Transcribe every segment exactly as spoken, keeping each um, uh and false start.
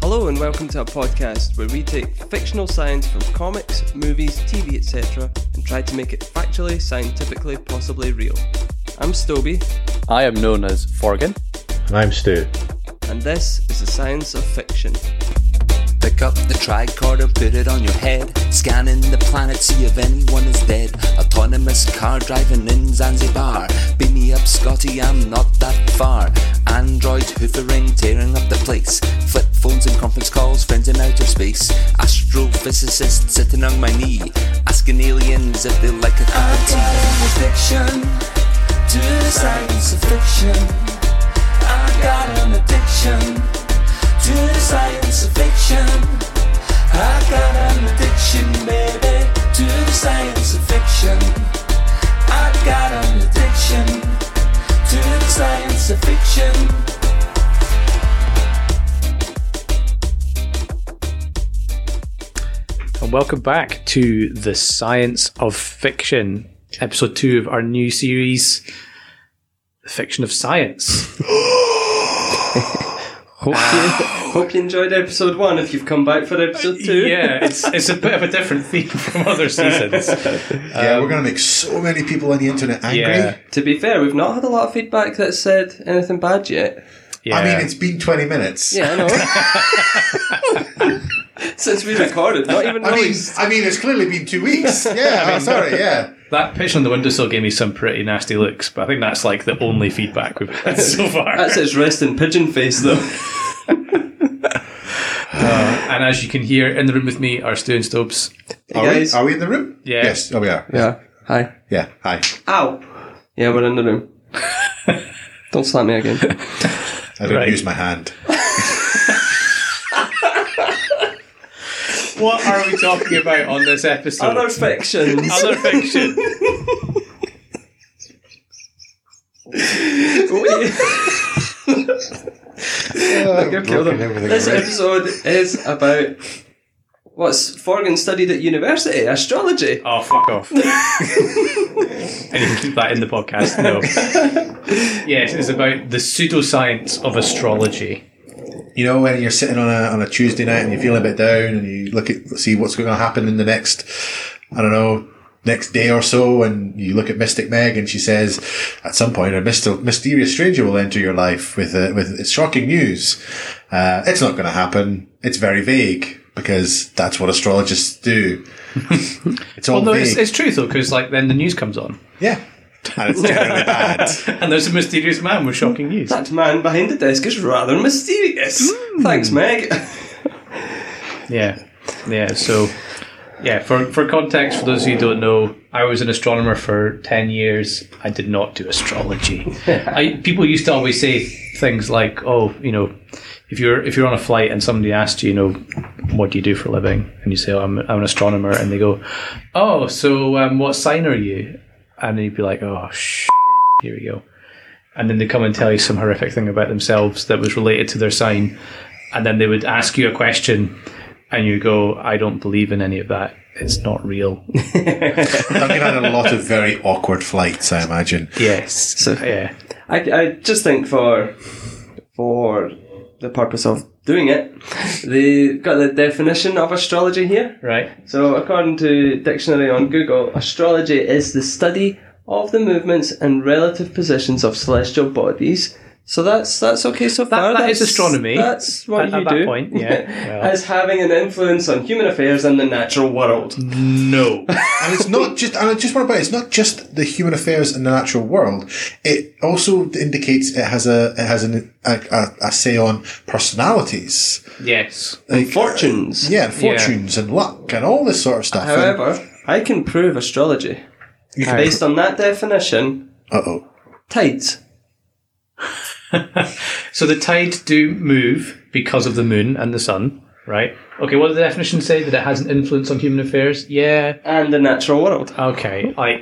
Hello and welcome to a podcast where we take fictional science from comics, movies, T V, et cetera and try to make it factually, scientifically, possibly real. I'm Stoby. I am known as Forgan. And I'm Stu. And this is the science of fiction. Pick up the tricorder, put it on your head. Scanning the planet, see if anyone is dead. Autonomous car driving in Zanzibar. Beat me up, Scotty, I'm not that far. Androids hoovering, tearing up the place. Flip phones and conference calls, friends in outer space. Astrophysicists sitting on my knee, asking aliens if they like a cup of tea. I got an addiction to the science of fiction. I got an addiction to the science of fiction. I got an addiction, baby, to the science of fiction. I got an addiction to the science of fiction. And welcome back to the Science of Fiction, episode two of our new series, The Fiction of Science. Hope you, hope you enjoyed episode one if you've come back for episode two. Yeah, it's it's a bit of a different theme from other seasons. Yeah, um, we're going to make so many people on the internet angry. Yeah. To be fair, we've not had a lot of feedback that said anything bad yet. Yeah. I mean, it's been twenty minutes. Yeah, I know. Since we recorded, not even I mean, released. I mean, it's clearly been two weeks. Yeah, I mean, sorry, yeah. That pitch on the windowsill gave me some pretty nasty looks, but I think that's like the only feedback we've had so far. That's its resting pigeon face, though. Uh, and as you can hear, in the room with me are Stu and Stobes. Hey Are guys. we, are we in the room? Yeah. Yes, oh, we are. Yeah. Hi. Yeah, hi. Ow. Yeah, we're in the room. Don't slap me again. I don't Right. use my hand. What are we talking about on this episode? Other fictions. Other fiction. Like, I've killed him. This episode is about what's Forgan studied at university, astrology. Oh, fuck off. And you can keep that in the podcast. No. Yes, it's about the pseudoscience of astrology. You know, when you're sitting on a on a Tuesday night and you're feeling a bit down and you look at, see what's going to happen in the next, I don't know, next day or so, and you look at Mystic Meg and she says, at some point, a myst- mysterious stranger will enter your life with uh, with shocking news. Uh, it's not going to happen. It's very vague because that's what astrologists do. It's all Well, no, vague. it's, it's true though, because like then the news comes on, Yeah. And it's generally bad. and there's a mysterious man with shocking news. That man behind the desk is rather mysterious. Thanks, Meg. Yeah, yeah. So, yeah. For for context, for those who don't know, I was an astronomer for ten years. I did not do astrology. I, people used to always say things like, "Oh, you know, if you're if you're on a flight and somebody asked you, you know, what do you do for a living?" and you say, "Oh, I'm I'm an astronomer," and they go, "Oh, so um, what sign are you?" and then you'd be like, "Oh, sh- here we go." And then they come and tell you some horrific thing about themselves that was related to their sign, and then they would ask you a question. And you go, I don't believe in any of that. It's not real. Duncan had a lot of very awkward flights, I imagine. Yes. So- yeah. I, I just think for for the purpose of doing it, they've got the definition of astrology here. Right. So according to dictionary on Google, astrology is the study of the movements and relative positions of celestial bodies. So that's that's okay so far. that that's, is astronomy. That's what At- you at that do. point, yeah. Well. As having an influence on human affairs and the natural world. No. And it's not just, and I just want to point out, it's not just the human affairs and the natural world. It also indicates it has a, it has an, a, a, a say on personalities. Yes. Like, Fortunes. Yeah, and fortunes and luck and all this sort of stuff. However, I can prove astrology. You can- Based on that definition, Uh-oh. tides. So the tides do move because of the moon and the sun, right? Okay, what did the definition say? That it has an influence on human affairs? Yeah. And the natural world. Okay. I.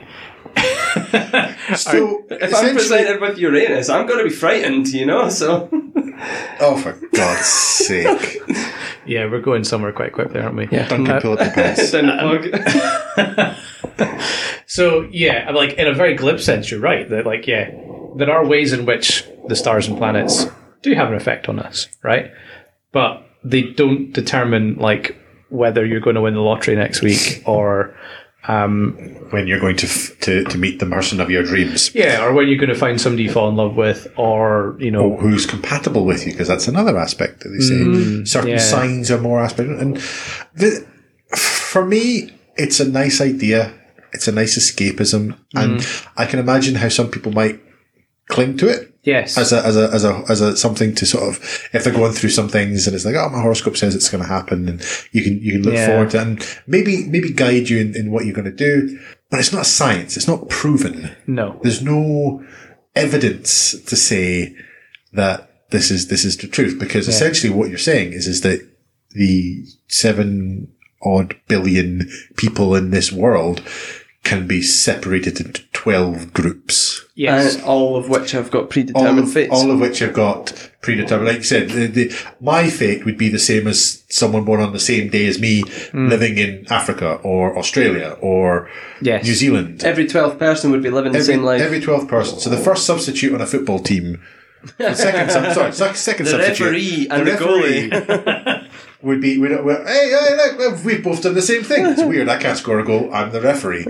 So, If I'm essentially, presented with Uranus, I'm going to be frightened, you know, so... oh, for God's sake. Yeah, we're going somewhere quite quickly, aren't we? Yeah. Duncan, pull up your pants. Down the plug. So, yeah, like, in a very glib sense, you're right. That, like, yeah, there are ways in which the stars and planets do have an effect on us, right? But they don't determine like whether you're going to win the lottery next week or um, when you're going to, f- to to meet the person of your dreams. Yeah, or when you're going to find somebody you fall in love with, or you know, or who's compatible with you, because that's another aspect that they say. Mm, Certain yeah. signs are more aspect, and the, for me, it's a nice idea. It's a nice escapism, and mm. I can imagine how some people might cling to it. Yes, as a as a as a as a something to sort of, if they're going through some things and it's like, oh, my horoscope says it's going to happen, and you can you can look yeah. forward to it and maybe maybe guide you in, in what you're going to do. But it's not science. It's not proven. No, there's no evidence to say that this is this is the truth, because yeah. essentially what you're saying is is that the seven odd billion people in this world can be separated into twelve groups. Yes. And all of which have got predetermined all of, fates. All of which have got predetermined. Like you said, the, the, my fate would be the same as someone born on the same day as me, mm. living in Africa or Australia or yes. New Zealand. Every twelfth person would be living the every, same life. Every twelfth person. So the first substitute on a football team, the second, sorry, second the substitute. Referee and the the referee goalie. Would be, we'd, we're, hey, hey, look, we've both done the same thing. It's weird. I can't score a goal. I'm the referee.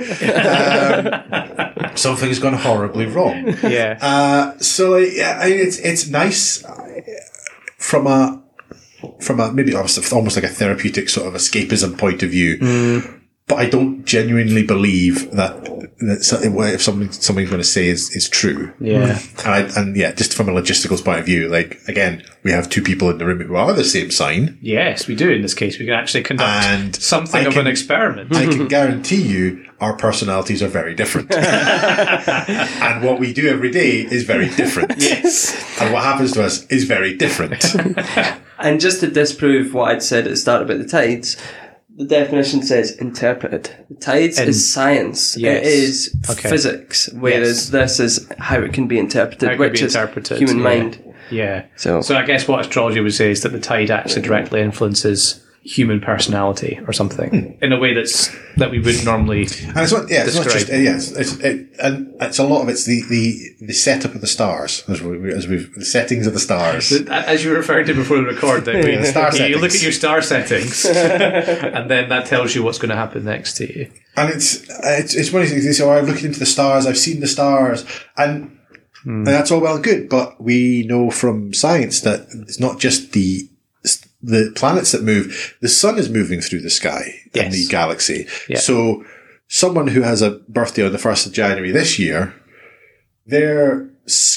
Um, something's gone horribly wrong. Yeah. Uh, so yeah, I mean, it's it's nice from a from a maybe almost, almost like a therapeutic sort of escapism point of view. Mm. But I don't genuinely believe that, that if something something's going to say is, is true. Yeah. And, I, and yeah, just from a logistical point of view, like, again, we have two people in the room who are the same sign. Yes, we do in this case. We can actually conduct and something I of can, an experiment. I can guarantee you our personalities are very different. And what we do every day is very different. Yes. And what happens to us is very different. And just to disprove what I'd said at the start about the tides, the definition says interpreted. The tides In, is science. Yes. It is okay. physics, whereas yes. this is how it can be interpreted, how which be is interpreted, human yeah. mind. Yeah. So, so I guess what astrology would say is that the tide actually directly influences human personality or something hmm. in a way that's that we would normally and it's not yeah it's describe. not just yeah it's, it's it, and it's a lot of it's the the the setup of the stars as we as we've the settings of the stars as you referred to before the record that we, yeah, the star you settings. Look at your star settings and then that tells you what's going to happen next to you, and it's it's it's one of these things. So I'm looking into the stars, I've seen the stars, and hmm. and that's all well and good, but we know from science that it's not just the the planets that move. The sun is moving through the sky yes. in the galaxy. Yeah. So someone who has a birthday on the first of January this year, their,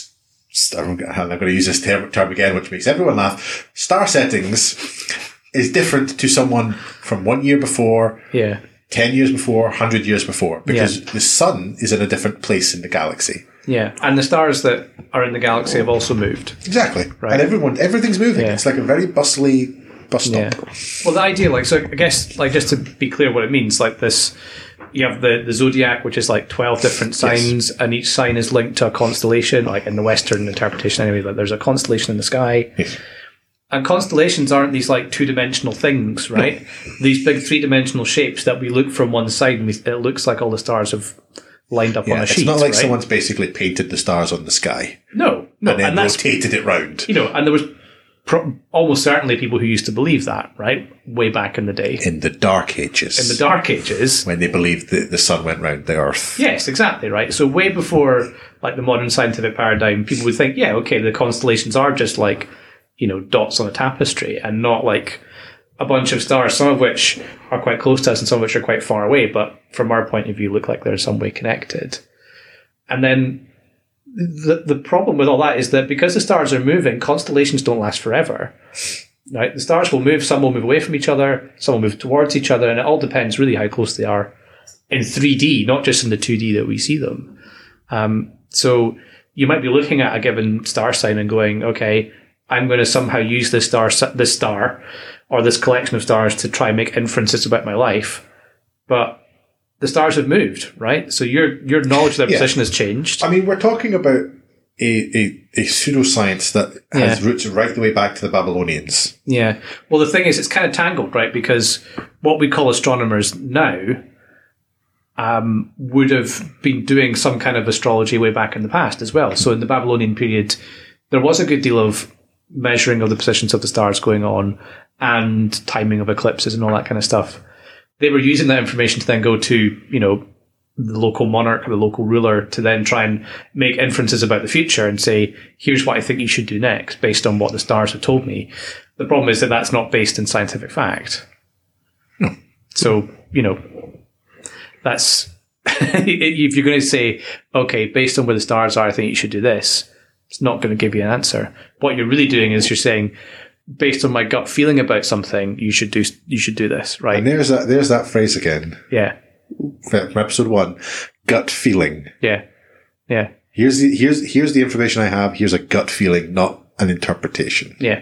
I'm going to use this term, term again, which makes everyone laugh, star settings is different to someone from one year before, yeah. ten years before, one hundred years before, because yeah. the sun is in a different place in the galaxy. Yeah, and the stars that are in the galaxy have also moved. Exactly. Right. And everyone, everything's moving. Yeah. It's like a very bustly bus stop. Yeah. Well, the idea, like, so I guess, like, just to be clear what it means, like this, you have the, the zodiac, which is like twelve different signs, yes. and each sign is linked to a constellation, like in the Western interpretation anyway, like there's a constellation in the sky. Yes. And constellations aren't these like two-dimensional things, right? No. These big three-dimensional shapes that we look from one side and we, it looks like all the stars have lined up yeah, on a it's sheet. It's not like right? someone's basically painted the stars on the sky. No, no, and then and that's, rotated it round. You know, and there was pro- almost certainly people who used to believe that, right? Way back in the day. In the Dark Ages. In the Dark Ages. When they believed that the sun went round the earth. Yes, exactly, right? So way before like the modern scientific paradigm, people would think, yeah, okay, the constellations are just like, you know, dots on a tapestry and not like a bunch of stars, some of which are quite close to us and some of which are quite far away, but from our point of view look like they're some way connected. And then the the problem with all that is that because the stars are moving, constellations don't last forever. Right? The stars will move, some will move away from each other, some will move towards each other, and it all depends really how close they are in three D, not just in the two D that we see them. Um, so you might be looking at a given star sign and going, okay, I'm going to somehow use this star, this star, or this collection of stars to try and make inferences about my life. But the stars have moved, right? So your your knowledge of their yeah. position has changed. I mean, we're talking about a, a, a pseudoscience that has yeah. roots right the way back to the Babylonians. Yeah. Well, the thing is, it's kind of tangled, right? Because what we call astronomers now um, would have been doing some kind of astrology way back in the past as well. So in the Babylonian period, there was a good deal of measuring of the positions of the stars going on and timing of eclipses and all that kind of stuff. They were using that information to then go to, you know, the local monarch or the local ruler to then try and make inferences about the future and say, here's what I think you should do next based on what the stars have told me. The problem is that that's not based in scientific fact. No. So, you know, that's, if you're going to say, okay, based on where the stars are, I think you should do this, it's not going to give you an answer. What you're really doing is you're saying, based on my gut feeling about something, you should do, you should do this, right? And there's that, there's that phrase again. Yeah. From episode one, gut feeling. Yeah. Yeah. Here's the, here's, here's the information I have. Here's a gut feeling, not an interpretation. Yeah.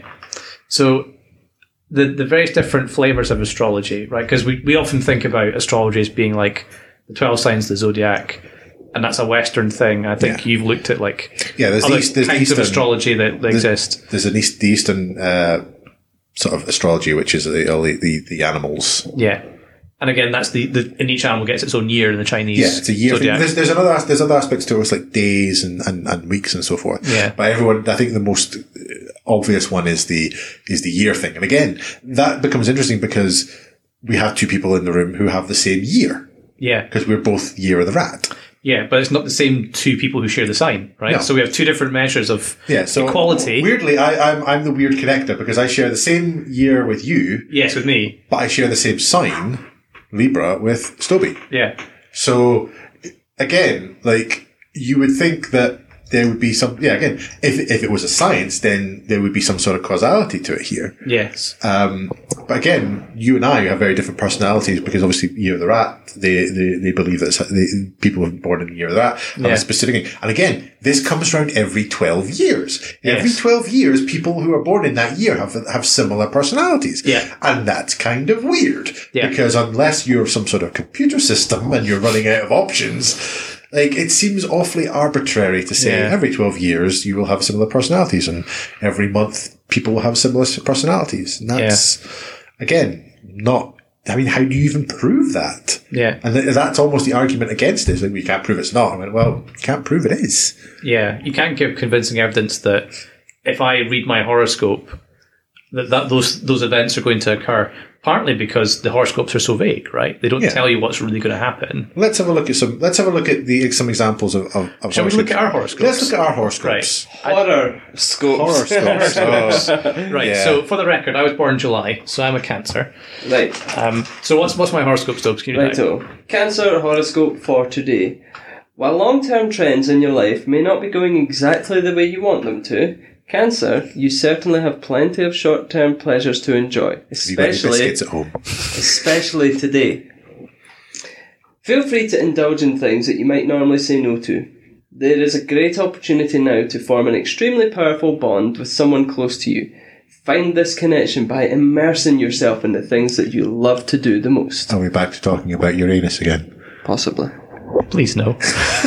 So the the various different flavors of astrology, right? Because we, we often think about astrology as being like the twelve signs of the zodiac, and that's a Western thing. I think Yeah. you've looked at like Yeah, there's other East, there's kinds Eastern, of astrology that, that there's, exist. There's an East, the Eastern uh, sort of astrology, which is the, all the, the, the animals. Yeah. And again, that's the, the and each animal gets its own year in the Chinese. Yeah, it's a year thing. zodiac. There's, there's another there's other aspects to it, it's like days and, and, and weeks and so forth. Yeah. But everyone, I think the most obvious one is the is the year thing. And again, that becomes interesting because we have two people in the room who have the same year Yeah. because we're both year of the rat. Yeah, but it's not the same two people who share the sign, right? No. So we have two different measures of Yeah, so equality. weirdly, I, I'm I'm the weird connector because I share the same year with you, Yes, with me. but I share the same sign, Libra, with Stoby. Yeah. So again, like you would think that there would be some, yeah, again, if if it was a science, then there would be some sort of causality to it here. Yes. Um, but again, you and I have very different personalities because obviously Year of the Rat, they they, they believe that it's, they, people who are born in the Year of the Rat have Yeah. a specific, and again, this comes around every twelve years. Yes. Every twelve years, people who are born in that year have have similar personalities. Yeah. And that's kind of weird. Yeah. Because unless you're some sort of computer system and you're running out of options, like, it seems awfully arbitrary to say Yeah. every twelve years you will have similar personalities and every month people will have similar personalities. And that's, again, not, I mean, how do you even prove that? Yeah. And th- that's almost the argument against it. Like, we can't prove it's not. I went, well, you can't prove it is. Yeah. You can't give convincing evidence that if I read my horoscope, that, that those those events are going to occur. Partly because the horoscopes are so vague, right? They don't Yeah. tell you what's really going to happen. Let's have a look at some, let's have a look at the, some examples of, of, of Shall we look at our horoscopes? Let's look at our horoscopes. Horror scopes. Horoscopes. Oh. Right. Yeah. So for the record, I was born in July, so I'm a Cancer. Right. Um, so what's what's my horoscope, Stubbs? Can you read it out? Righto. Cancer horoscope for today. While long-term trends in your life may not be going exactly the way you want them to, Cancer, you certainly have plenty of short-term pleasures to enjoy, Have you got any especially biscuits at home? especially today. Feel free to indulge in things that you might normally say no to. There is a great opportunity now to form an extremely powerful bond with someone close to you. Find this connection by immersing yourself in the things that you love to do the most. Are we back to talking about Uranus again? Possibly. Please no.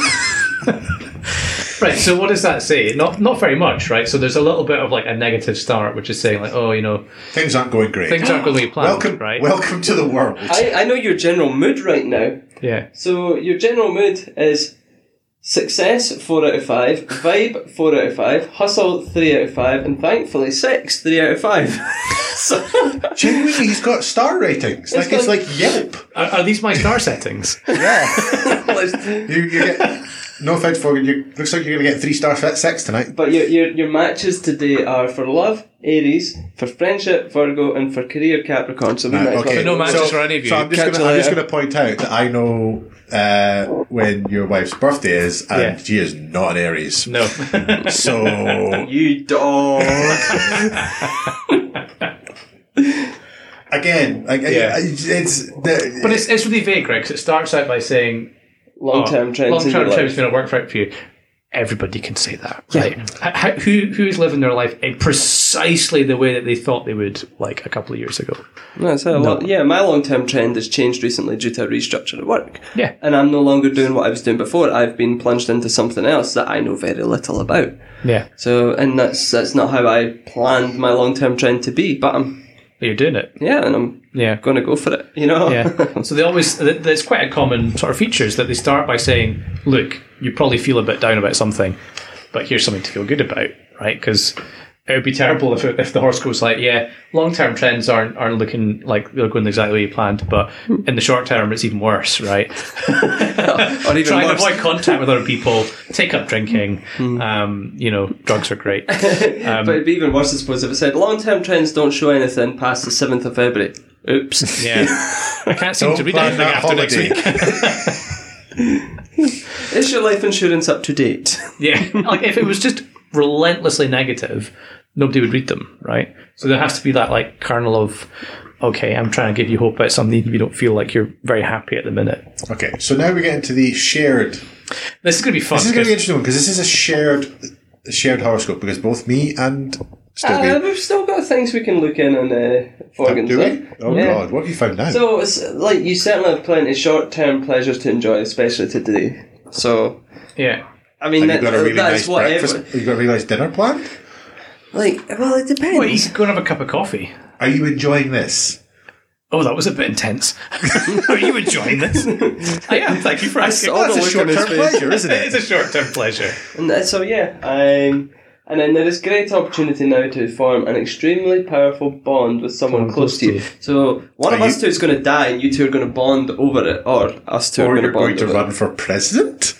Right, so what does that say? Not not very much, right? So there's a little bit of like a negative start, which is saying like, oh, you know, Things aren't going great. things aren't going to be planned, welcome, right? welcome to the world. I, I know your general mood right now. Yeah. So your general mood is success, four out of five, vibe, four out of five, hustle, three out of five, and thankfully sex, three out of five. So, Genuinely, he's got star ratings. Like it's got- like Yelp. Are, are these my star settings? You, you get no offense, Fogan. You looks like you're going to get three star sex tonight. but your, your your matches today are for love, Aries, for friendship, Virgo, and for career, Capricorn. So we Right, might as okay. well. no matches for any of you. So I'm just Catch going you to I'm just later. going to point out that I know uh, when your wife's birthday is, and Yeah. she is not an Aries. No. So You dog. again, like Yeah. it's the, But it's, it's really vague, right? 'Cause it starts out by saying Long-term trends in long-term your trends life. going to work for you. Everybody can say that, right? H- How, who who's living their life in precisely the way that they thought they would, like a couple of years ago? No, it's a lot. Yeah, my long-term trend has changed recently due to a restructure at work. Yeah. And I'm no longer doing what I was doing before. I've been plunged into something else that I know very little about. Yeah, So, and that's that's not how I planned my long-term trend to be. But I'm, you're doing it. yeah, and I'm Yeah. going to go for it. You know. Yeah. So they always, th- there's quite a common sort of feature is that they start by saying, look, you probably feel a bit down about something, but here's something to feel good about, right? Because it would be terrible if it, if the horoscope's like, yeah, long term trends aren't aren't looking like they're going exactly the way you planned, but in the short term it's even worse, right? Or even Try and worse. avoid contact with other people, take up drinking. Um, you know, drugs are great. Um, But it'd be even worse, I suppose, if it said long-term trends don't show anything past the seventh of February. Oops. yeah, I can't seem Don't to read plan anything that after next holiday. week. Is your life insurance up to date? Yeah, like if it was just relentlessly negative, nobody would read them, right? So there has to be that like kernel of, okay, I'm trying to give you hope about something even if you don't feel like you're very happy at the minute. Okay, so now we get into the shared. This is going to be fun. This is going to be 'cause- interesting because this is a shared, a shared horoscope because both me and Stogie. Uh, we've still got things we can look in on uh, Forgan's. do we? eh? Oh Yeah. God, what have you found now? So, it's, like, you certainly have plenty of short-term pleasures to enjoy, especially today. So, yeah. I mean, have you that, got a really that's nice what breakfast? every- Have you got a really nice dinner planned? Like, well, it depends. Well, you could go and have a cup of coffee. Are you enjoying this? Oh, that was a bit intense. Are you enjoying this? I am. Thank you for asking. saw That's the a look on his short-term face. pleasure, isn't It is it? a short-term pleasure. And uh, so yeah, um, and then there is great opportunity now to form an extremely powerful bond with someone Someone close, close to you. to you. So one of Are us you- two is going to die, and you two are going to bond over it, or us two Or are going you're to bond going to over run it. for president?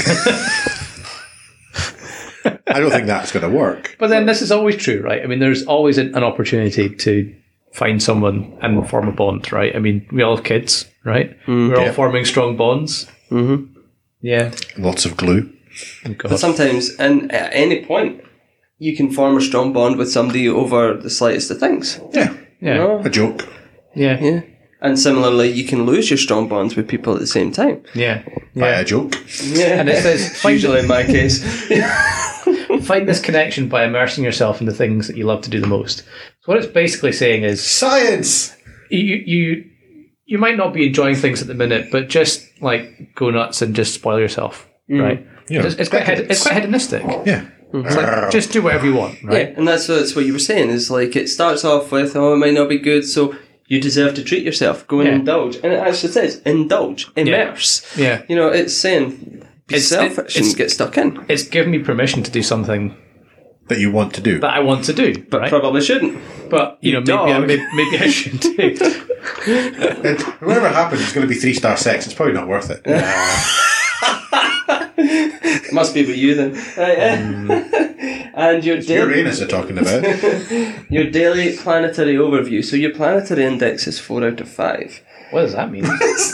I don't think that's going to work. But then this is always true, right? I mean, there's always an, an opportunity to find someone and form a bond, right? I mean, we all have kids, right? We're all Yeah. forming strong bonds. Mm-hmm. Yeah. Lots of glue. Oh, God. But sometimes, and at any point, you can form a strong bond with somebody over the slightest of things. Yeah, Yeah. You know? a joke. Yeah. Yeah. And similarly, you can lose your strong bonds with people at the same time. Yeah. By Yeah. a joke. Yeah. And it says, find, usually in my case. find this connection by immersing yourself in the things that you love to do the most. So what it's basically saying is, Science! you you you might not be enjoying things at the minute, but just like go nuts and just spoil yourself, right? Yeah. It's, it's quite hed- it's quite hedonistic. Yeah. It's like, just do whatever you want, right? Yeah, and that's what, that's what you were saying, is like it starts off with, oh, it might not be good, so you deserve to treat yourself. Go and Yeah. indulge. And it actually says, indulge, immerse. Yeah. You know, it's saying, be It's- selfish it's- and get stuck in. It's given me permission to do something That you want to do. that I want to do, But right? probably shouldn't. But you know, maybe I, dog. maybe, maybe I should do. And whatever happens, it's going to be three star sex. It's probably not worth it. It must be with you then. Right, eh? And your daily, Uranus are talking about. your daily planetary overview. So your planetary index is four out of five. What does that mean?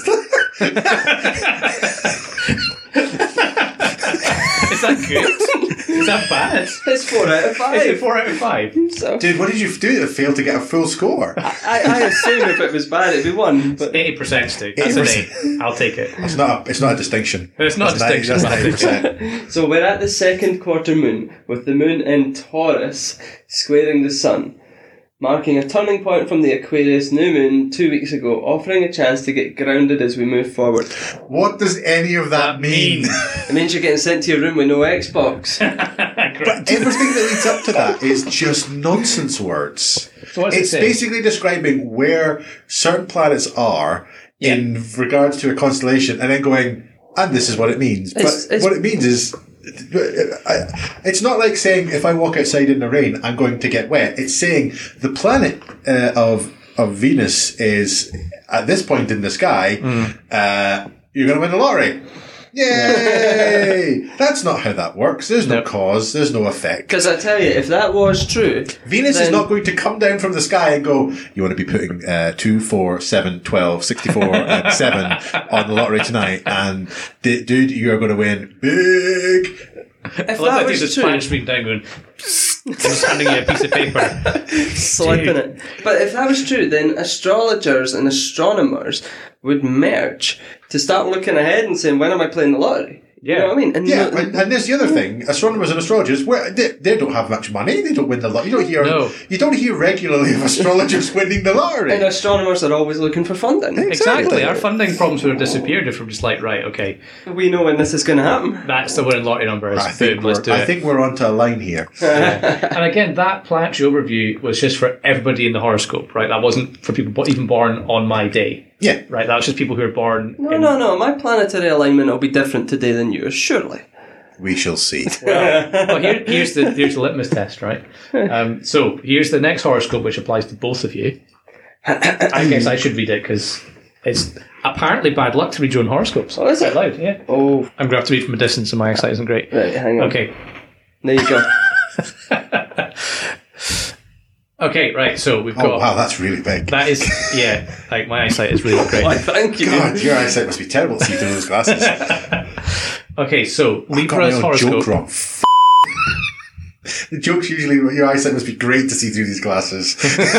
Is that good? Is that bad? It's four out of Is it five. four out of five? So Dude, what did you do to fail to get a full score? I, I assume if it was bad, it'd be one. But Eighty percent, Stu. That's an eight. I'll take it. It's not a, it's not a distinction. It's not a That's distinction, ninety- but That's I'll take ninety percent. So we're at the second quarter moon, with the moon in Taurus squaring the sun, marking a turning point from the Aquarius new moon two weeks ago, offering a chance to get grounded as we move forward. What does any of that mean? It means you're getting sent to your room with no Xbox. But everything that leads up to that is just nonsense words. So what's it It's saying? basically describing where certain planets are Yeah. in regards to a constellation, and then going, and this is what it means. It's- but it's- what it means is, I- it's not like saying if I walk outside in the rain, I'm going to get wet. It's saying the planet uh, of of Venus is at this point in the sky. Mm. Uh, you're going to win the lottery. Yay! That's not how that works. There's no Nope. cause. There's no effect. Because I tell you, if that was true, Venus is then- not going to come down from the sky and go, you want to be putting uh, two, four, seven, twelve, sixty-four, and seven on the lottery tonight, and d- dude, you are going to win big. if I that love that was dude's true, Spanish reading down going, just handing you a piece of paper. slipping it. But if that was true, then astrologers and astronomers would merge to start looking ahead and saying, when am I playing the lottery? You Yeah. know what I mean? And Yeah, no- and, and there's the other thing. Astronomers and astrologers, where they, they don't have much money. They don't win the lottery. You don't hear. No. You don't hear regularly of astrologers winning the lottery. and astronomers are always looking for funding. Exactly. Our funding problems would have disappeared if we're just like, right, okay, We know when this is going to happen. that's the winning lottery number. Is I think boom, we're, let's do I it. think we're onto a line here. And again, that planetary overview was just for everybody in the horoscope, right? That wasn't for people bo- even born on my day, Yeah. right? That was just people who were born. No, in, no, no. My planetary alignment will be different today than yours, surely. We shall see. Well, well here, here's the here's the litmus test, right? Um, so here's the next horoscope, which applies to both of you. I guess I should read it because it's apparently bad luck to read your own horoscopes. Oh, is it? Out loud, yeah. Oh, I'm going to have to read from a distance, and my eyesight isn't great. right, hang on. Okay. There you go. Okay, right. So we've Oh, got wow, that's really big. that is yeah. Like my eyesight is really not great. Why, thank you. God, your eyesight must be terrible to see through those glasses. Okay, so I got my Libra's own horoscope. joke wrong. F- the joke's usually your eyesight must be great to see through these glasses.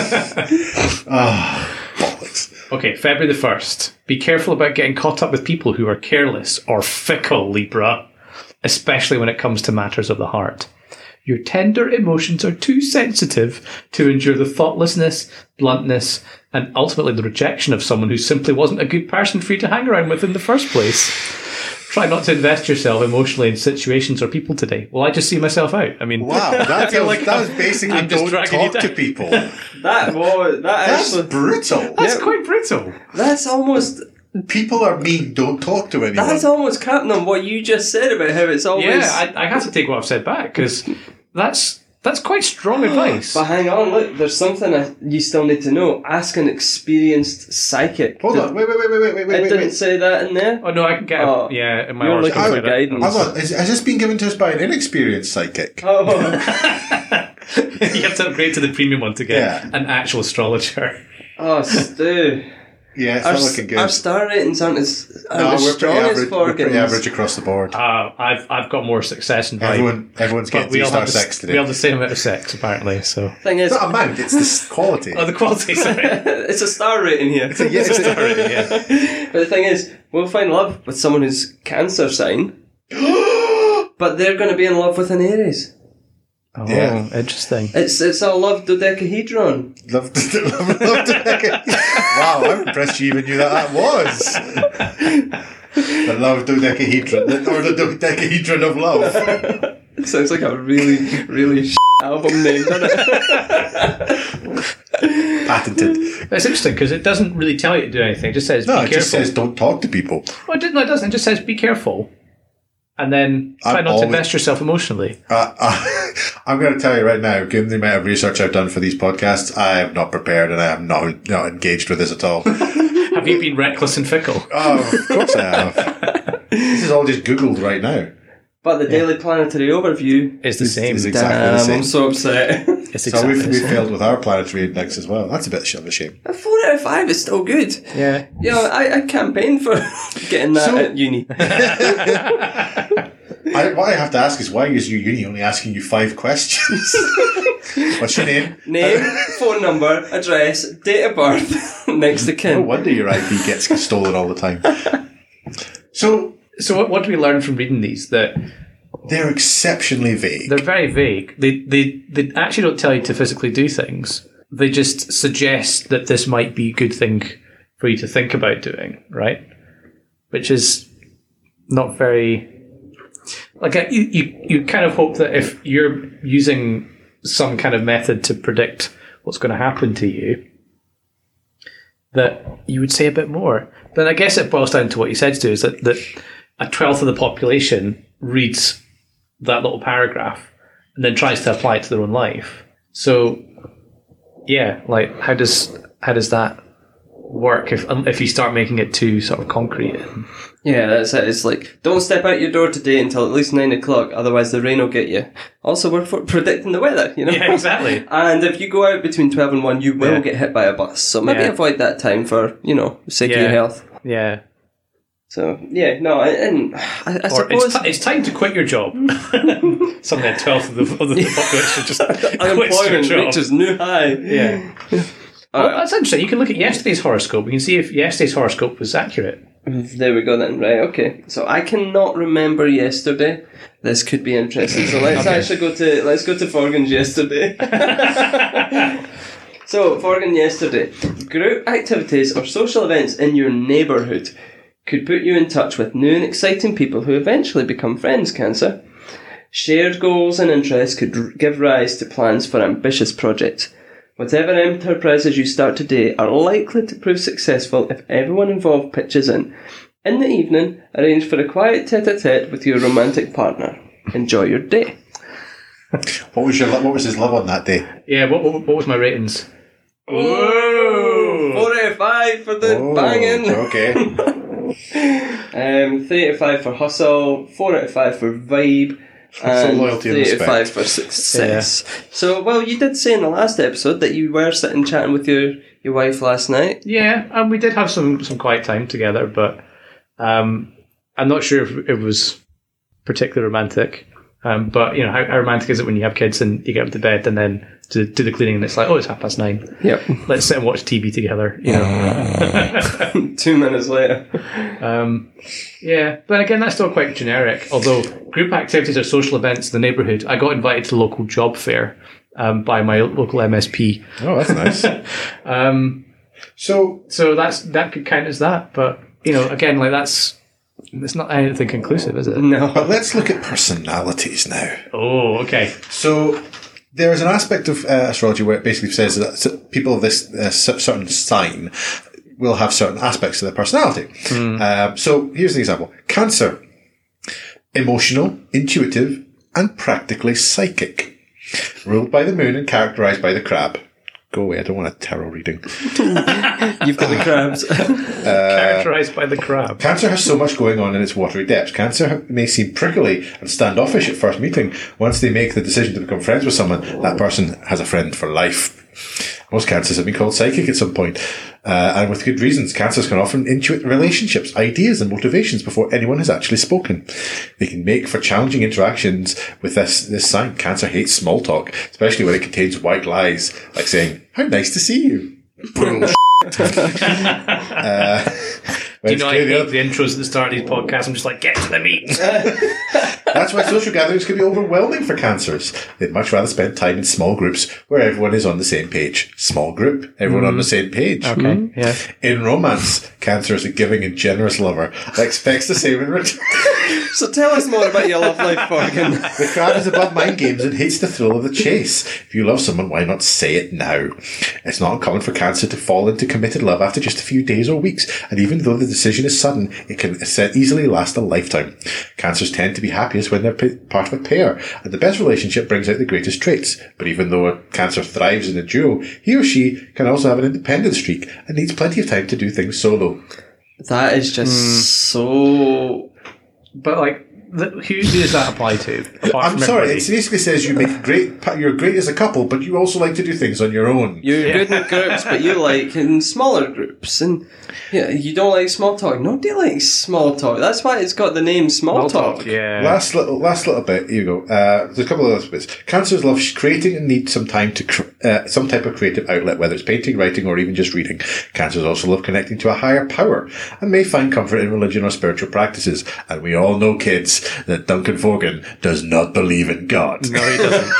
Oh, bollocks. Okay, February the first. Be careful about getting caught up with people who are careless or fickle, Libra, especially when it comes to matters of the heart. Your tender emotions are too sensitive to endure the thoughtlessness, bluntness, and ultimately the rejection of someone who simply wasn't a good person for you to hang around with in the first place. Try not to invest yourself emotionally in situations or people today. Well, I just see myself out. I mean, Wow, that, feel was, like that I'm- was basically I'm just don't dragging you talk to down. people. That was, that That's actually, brutal. that's Yeah. quite brutal. that's almost, People are mean, don't talk to anyone. that's almost crapping on what you just said about how it's always... Yeah, I, I have to take what I've said back because that's that's quite strong advice. But hang on, look, there's something I, you still need to know. Ask an experienced psychic. Hold Did- on, wait, wait, wait, wait, wait, wait, It wait, didn't wait. say that in there. Oh no, I can get Oh, a, yeah. In my you're horoscope, looking for I get it. guidance. Hold on, has, has this been given to us by an inexperienced psychic? Oh, You have to upgrade to the premium one to get Yeah. an actual astrologer. oh, Stu. Yeah, it's Our, not looking good. our star ratings aren't as, aren't No, as we're strong pretty, as average, we're pretty Forgan's. average across the board. Uh, I've I've got more success and vibe. Everyone, everyone's But getting we all three-star have the, sex we today. have the same amount of sex apparently. So Thing is, It's not amount, it's the s- quality. oh, the quality. Sorry. it's a star rating here. It's a yes, it's a- yeah. But the thing is, we'll find love with someone who's Cancer sign, but they're going to be in love with an Aries. Oh, Yeah. interesting. It's it's a love dodecahedron. Love to, love, love to make it. Wow, I'm impressed you even knew that that was. The love dodecahedron, the- or the dodecahedron of love. It sounds like a really, really sh- album name, doesn't it? Patented. It's interesting because it doesn't really tell you to do anything. It just says No, be it careful. just says don't talk to people. Well, it, didn't- no, it doesn't. It just says be careful, and then try I'm not always- to invest yourself emotionally. Uh, uh, I'm going to tell you right now, given the amount of research I've done for these podcasts, I am not prepared and I am not, not engaged with this at all. Have you been reckless and fickle? Oh, of course I have. This is all just Googled right now. But the Daily Planetary Overview. It's the same. It's exactly the Damn, same. I'm so upset. It's So exactly we've, the we've same. failed with our planetary index as well. That's a bit of a shame. A four out of five is still good. Yeah. You know, I, I campaigned for getting that So- at uni. I, what I have to ask is, why is your uni only asking you five questions? What's your name? Name, phone number, address, date of birth, next to No kin. wonder your I P gets stolen all the time. So So what, what do we learn from reading these? That they're exceptionally vague. they're very vague. They, they they actually don't tell you to physically do things. They just suggest that this might be a good thing for you to think about doing, right? Which is not very... Like, uh, you, you, you kind of hope that if you're using some kind of method to predict what's going to happen to you, that you would say a bit more. Then I guess it boils down to what you said to do, is that, that a twelfth of the population reads that little paragraph and then tries to apply it to their own life. So, yeah, like how does how does that work if if you start making it too sort of concrete? Yeah, that's it. It's like, don't step out your door today until at least nine o'clock, otherwise the rain will get you. Also, we're for predicting the weather, you know? Yeah, exactly. And if you go out between twelve and one, you will Yeah. get hit by a bus. So maybe Yeah. avoid that time for, you know, the sake of Yeah. your health. Yeah. So, yeah, no, I- and I, I Or suppose... it's, ti it's time to quit your job. Something like a twelfth of the, of the population just quits your unemployment job. reaches new high. Yeah. Well, that's interesting. You can look at yesterday's horoscope. You can see if yesterday's horoscope was accurate. There we go then. Right, okay. So I cannot remember yesterday. This could be interesting. So let's Okay. actually go to let's go to Forgan's yesterday. So Forgan yesterday. Group activities or social events in your neighbourhood could put you in touch with new and exciting people who eventually become friends, Cancer. Shared goals and interests could r- give rise to plans for ambitious projects. Whatever enterprises you start today are likely to prove successful if everyone involved pitches in. In the evening, arrange for a quiet tete-a-tete with your romantic partner. enjoy your day. What was your what was his love on that day? Yeah, what, what, what was my ratings? Oh, four out of five for the Oh, banging. Okay. Um, three out of five for hustle, four out of five for vibe, and loyalty and three out of respect. five for success. So, well, you did say in the last episode that you were sitting chatting with your, your wife last night. Yeah, and we did have some, some quiet time together, but um, I'm not sure if it was particularly romantic. Um, but, you know, how, how romantic is it when you have kids and you get up to bed and then to do the cleaning and it's like, oh, it's half past nine. Yep. Let's sit and watch T V together, you know. Two minutes later. Um, yeah, but again, that's still quite generic. Although group activities or social events in the neighbourhood, I got invited to the local job fair um, by my local M S P. Oh, that's nice. Um, So, so that's that could count as that. But you know, again, like that's it's not anything conclusive, is it? No. but let's look at personalities now. Oh, okay. So, there is an aspect of uh, astrology where it basically says that s- people of this uh, cer- certain sign will have certain aspects of their personality. Um, so, here's the example. Cancer. Emotional, intuitive, and practically psychic. Ruled by the moon and characterized by the crab. Go away, I don't want a tarot reading. You've got the crabs. Characterized by the crab. Cancer has so much going on in its watery depths. Cancer may seem prickly and standoffish at first meeting. Once they make the decision to become friends with someone, that person has a friend for life. Most cancers have been called psychic at some point, uh, and with good reasons. Cancers can often intuit relationships, ideas, and motivations before anyone has actually spoken. They can make for challenging interactions with this this sign. Cancer hates small talk, especially when it contains white lies, like saying, "How nice to see you." Bullshit. uh, Do you know I clear the hate other- the intros at the start of these podcasts? I'm just like, get to the meat. That's why social gatherings can be overwhelming for cancers. They'd much rather spend time in small groups where everyone is on the same page. Small group, everyone on the same page. Okay, yeah. In romance, Cancer is a giving and generous lover that expects the same in return. So tell us more about your love life, Morgan. The crab is above mind games and hates the thrill of the chase. If you love someone, why not say it now? It's not uncommon for Cancer to fall into committed love after just a few days or weeks, and even though the decision is sudden, it can easily last a lifetime. Cancers tend to be happiest when they're part of a pair, and the best relationship brings out the greatest traits. But even though a Cancer thrives in a duo, he or she can also have an independent streak and needs plenty of time to do things solo. That is just so... But like, the, who does that apply to? Apart I'm from sorry, everybody? it basically says you make great, you're great as a couple, but you also like to do things on your own. You're good in groups, but you like in smaller groups, and yeah, you don't like small talk. Nobody likes small talk. That's why it's got the name Small, Talk. Yeah. Last little, last little bit. Here you go. Uh, there's a couple of other bits. Cancers love creating and need some time to cr- uh, some type of creative outlet, whether it's painting, writing, or even just reading. Cancers also love connecting to a higher power and may find comfort in religion or spiritual practices. And we all know, kids, that Duncan Fogan does not believe in God. No, he doesn't.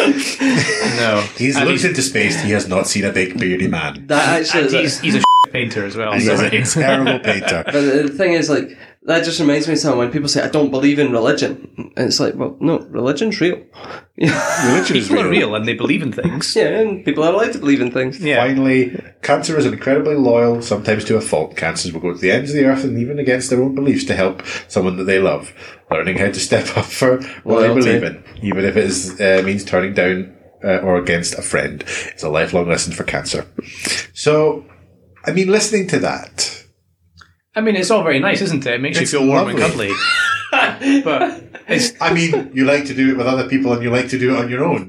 No. He's And looked he's, into space. He has not seen a big beardy man. That actually, and is a- he's, he's a painter as well. And So he's a terrible painter. but the thing is, like, that just reminds me of something when people say, I don't believe in religion. And it's like, well, no, religion's real. Yeah, Religion is people are real. real and they believe in things. yeah, and people are allowed to believe in things. Yeah. Finally, Cancer is incredibly loyal, sometimes to a fault. Cancers will go to the ends of the earth and even against their own beliefs to help someone that they love. Learning how to step up for what Loyalty. they believe in, even if it is, uh, means turning down uh, or against a friend. It's a lifelong lesson for Cancer. So, I mean, listening to that, I mean, it's all very nice, isn't it? It makes It's you feel warm lovely. and cuddly. But it's I mean, you like to do it with other people and you like to do it on your own.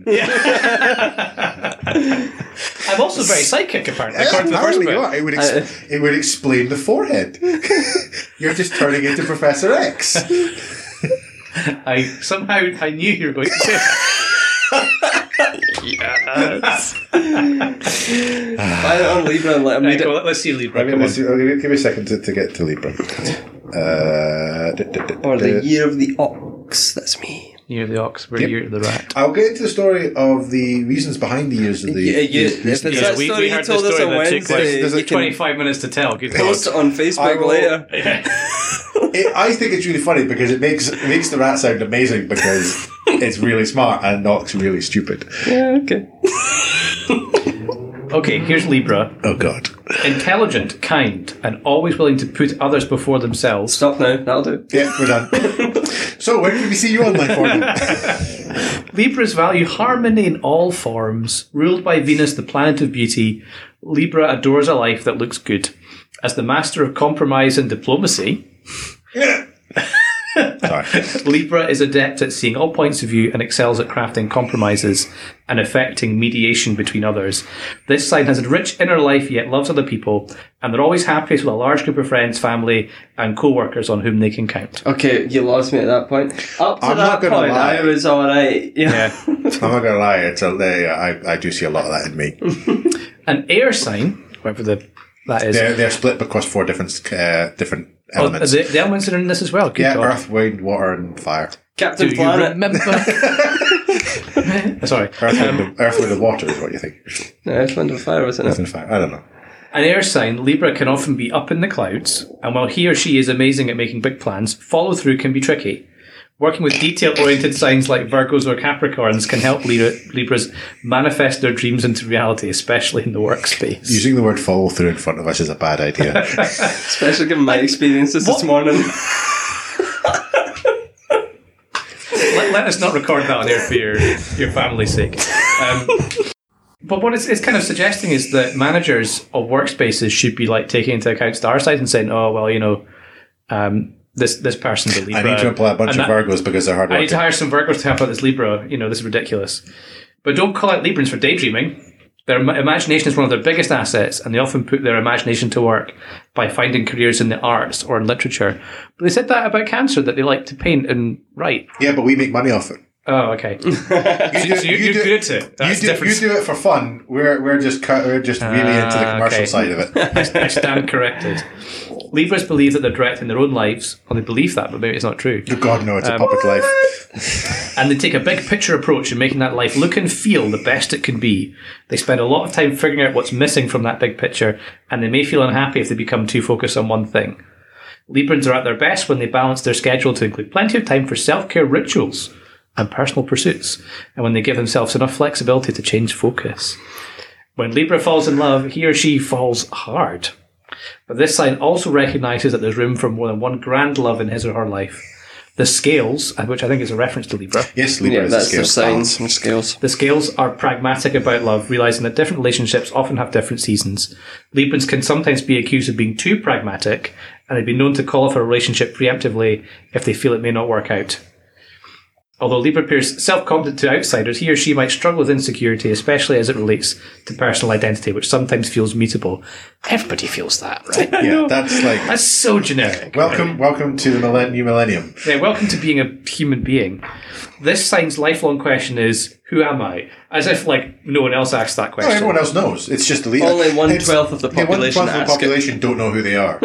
I'm also very psychic, apparently. Yeah, according to the first apparently bit. you are. It would, ex- it would explain the forehead. You're just turning into Professor X. I somehow I knew you were going to say that. Yes. Find it on Libra and let him Right, read go, it. let's see Libra. I mean, Come on. let's see, I'll give give me a second to, to get to Libra. Uh, d- d- d- Or the d- Year of the Ox. That's me. Year of the ox, we're Yep. year of the rat. I'll get into the story of the reasons behind the years of the. Yeah, you- these- if these- it's Yeah, that we, story we you heard the told us story on that took Wednesday, like, there's a you can twenty-five minutes to tell. Good post God. it on Facebook I will- later. it, I think it's really funny because it makes it makes the rat sound amazing because it's really smart and Nox really stupid. Yeah, okay. Okay, here's Libra. Oh, God. Intelligent, kind, and always willing to put others before themselves. Stop now, that'll do. Yeah, we're done. So, where can we see you online for? Libras value harmony in all forms. Ruled by Venus, the planet of beauty, Libra adores a life that looks good. As the master of compromise and diplomacy, Sorry. Libra is adept at seeing all points of view and excels at crafting compromises and effecting mediation between others. This sign has a rich inner life, yet loves other people, and they're always happiest with a large group of friends, family, and co-workers on whom they can count. Okay, you lost me at that point. Up to I'm that not gonna point, lie. I was alright. Yeah. Yeah. I'm not going to lie. It's a, I, I do see a lot of that in me. An air sign, whatever the that is. They're, they're split across four different uh, different Oh, elements. the, the elements are in this as well. Good yeah, God. earth, wind, water, and fire. Captain Do you Planet. remember? Sorry. Earth, wind, earth, wind, and water is what you think. No, Earth, Wind and Fire, wasn't Earth it? and fire. I don't know. An air sign, Libra can often be up in the clouds, and while he or she is amazing at making big plans, follow through can be tricky. Working with detail-oriented signs like Virgos or Capricorns can help Libra, Libras manifest their dreams into reality, especially in the workspace. Using the word follow through in front of us is a bad idea. Especially given my experiences this What? morning. let, let us not record that on air for your, your family's sake. Um, but what it's, it's kind of suggesting is that managers of workspaces should be like taking into account star signs and saying, oh, well, you know, um, this this person's a Libra. I need to employ a bunch and of that- Virgos because they're hard I need to working. hire some Virgos to help out this Libra. You know, this is ridiculous. But don't call out Librans for daydreaming. Their im- imagination is one of their biggest assets, and they often put their imagination to work by finding careers in the arts or in literature. But they said that about Cancer, that they like to paint and write. Yeah, but we make money off it. Oh, okay. so, so you're, you're good at it. That's you, do, different. you do it for fun. We're we're just cut, we're just really into the Ah, commercial okay. side of it. I stand corrected. Libras believe that they're directing their own lives. Well, they believe that, but maybe it's not true. Oh, God, no, it's a Um, public life. And they take a big picture approach in making that life look and feel the best it can be. They spend a lot of time figuring out what's missing from that big picture, and they may feel unhappy if they become too focused on one thing. Librans are at their best when they balance their schedule to include plenty of time for self-care rituals and personal pursuits, and when they give themselves enough flexibility to change focus. When Libra falls in love, he or she falls hard. But this sign also recognises that there's room for more than one grand love in his or her life. The scales, which I think is a reference to Libra, Yes, Libra Yeah, is that's the their scale signs balance. and scales. the scales are pragmatic about love, realising that different relationships often have different seasons. Librans can sometimes be accused of being too pragmatic, and they've been known to call off a relationship preemptively if they feel it may not work out. Although Libra appears self-confident to outsiders, he or she might struggle with insecurity, especially as it relates to personal identity, which sometimes feels mutable. Everybody feels that, right? Yeah, that's like That's so generic. welcome, welcome to the millenn- new millennium. Yeah, welcome to being a human being. This sign's lifelong question is, who am I? As if, like, no one else asked that No, question. everyone else knows. It's just the leader. Only one It's- twelfth of the yeah, population one twelfth of the ask it. population don't know who they are.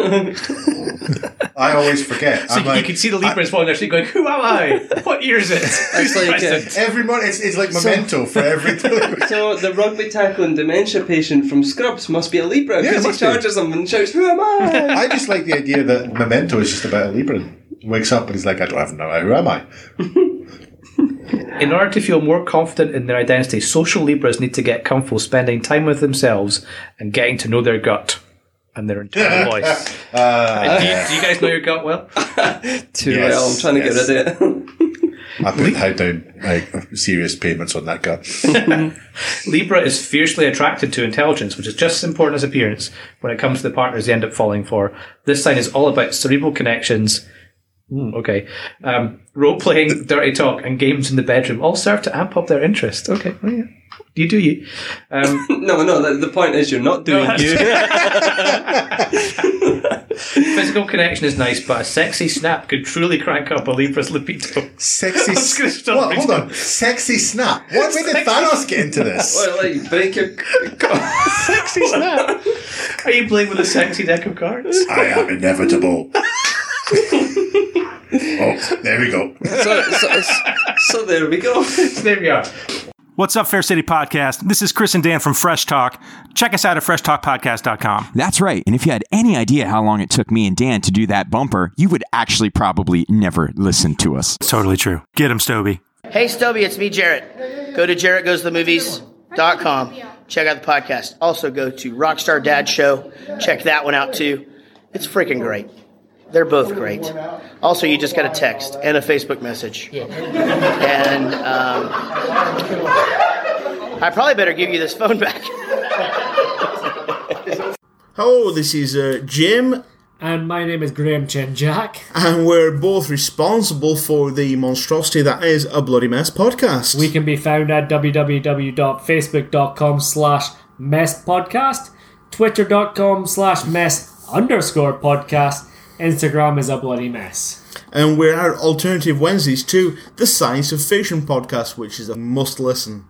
I always forget. So I'm you like, can see the Libras falling there, going, who am I? What year is it? Who's like, uh, president? every month, it's, it's like memento for every. So the rugby tackling dementia patient from Scrubs must be a Libra Yeah, because it he must be. charges them and shouts, "Who am I?" I just like the idea that memento is just about a Libran. Wakes up and he's like, I don't have no idea. Who am I? In order to feel more confident in their identity, social Libras need to get comfortable spending time with themselves and getting to know their gut and their internal voice. Uh, do, you, do you guys know your gut well? Too Yes, well. I'm trying to yes. get rid of it. I put how down like serious payments on that gut. Libra is fiercely attracted to intelligence, which is just as important as appearance when it comes to the partners they end up falling for. This sign is all about cerebral connections. Mm, okay. Um, role playing, dirty talk, and games in the bedroom all serve to amp up their interest. Okay. Well, yeah. You do you. Um, No, no. The, the point is, you're not doing No, you. physical connection is nice, but a sexy snap could truly crank up a Libra's libido. Sexy. I was gonna s- stop what? Hold reading. on. Sexy snap. What? When did Sexy- Thanos get into this? Well, like break your. Sexy snap. Are you playing with a sexy deck of cards? I am inevitable. Oh, there we go. so, so, so there we go. There we are. What's up, Fair City Podcast? This is Chris and Dan from Fresh Talk. Check us out at fresh talk podcast dot com. That's right. And if you had any idea how long it took me and Dan to do that bumper, you would actually probably never listen to us. It's totally true. Get him, Stoby. Hey, Stubby, it's me, Jarrett. Go to jarrett goes to the movies dot com. check out the podcast. Also go to Rockstar Dad Show. Check that one out too. It's freaking great. They're both great. Also, you just got a text and a Facebook message. Yeah. And um, I probably better give you this phone back. Hello, this is uh, Jim. And my name is Graham Chin Jack. And we're both responsible for the monstrosity that is A Bloody Mess Podcast. We can be found at www.facebook.com slash mess podcast, twitter.com slash mess underscore podcast, Instagram is A Bloody Mess. And we're our alternative Wednesdays to the Science of Fiction Podcast, which is a must listen.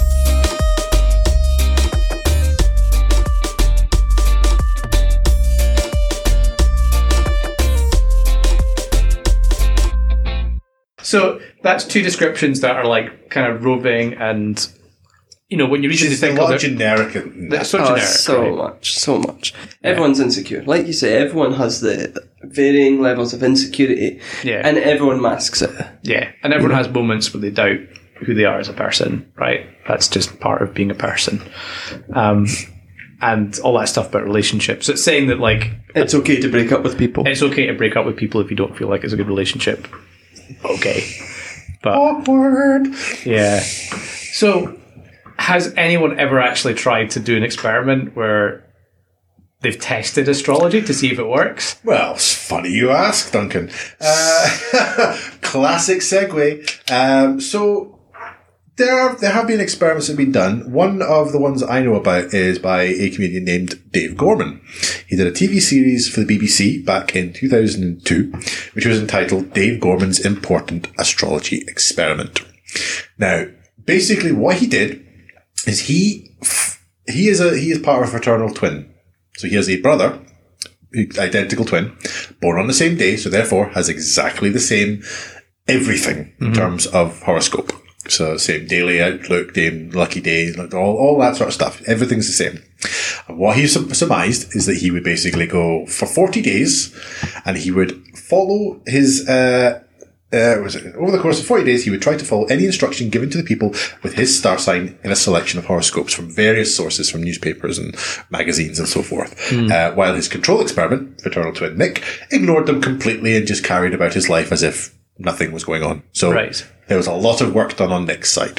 So that's two descriptions that are like kind of roving and, you know, when you read It's the a thing lot of generic. That's so Oh, generic. so right? much, so much. Everyone's insecure. Like you say, everyone has the varying levels of insecurity, Yeah. and everyone masks it. Yeah, and everyone has moments where they doubt who they are as a person, right? That's just part of being a person. Um, and all that stuff about relationships. It's saying that, like, It's okay to break up with people. it's okay to break up with people if you don't feel like it's a good relationship. Okay. But, Awkward. yeah. So, has anyone ever actually tried to do an experiment where they've tested astrology to see if it works? Well, it's funny you ask, Duncan. Uh, classic segue. Um, so there are, there have been experiments that have been done. One of the ones I know about is by a comedian named Dave Gorman. He did a T V series for the B B C back in two thousand two, which was entitled Dave Gorman's Important Astrology Experiment. Now, basically what he did is he he is a he is part of a fraternal twin. So he has a brother, identical twin, born on the same day, so therefore has exactly the same everything in mm-hmm. terms of horoscope. So same daily outlook, same lucky day, all, all that sort of stuff. Everything's the same. And what he surmised is that he would basically go for forty days and he would follow his, uh, uh, was it, over the course of forty days, he would try to follow any instruction given to the people with his star sign in a selection of horoscopes from various sources, from newspapers and magazines and so forth. Mm. Uh, while his control experiment, fraternal twin Nick, ignored them completely and just carried about his life as if nothing was going on. So right. There was a lot of work done on Nick's side.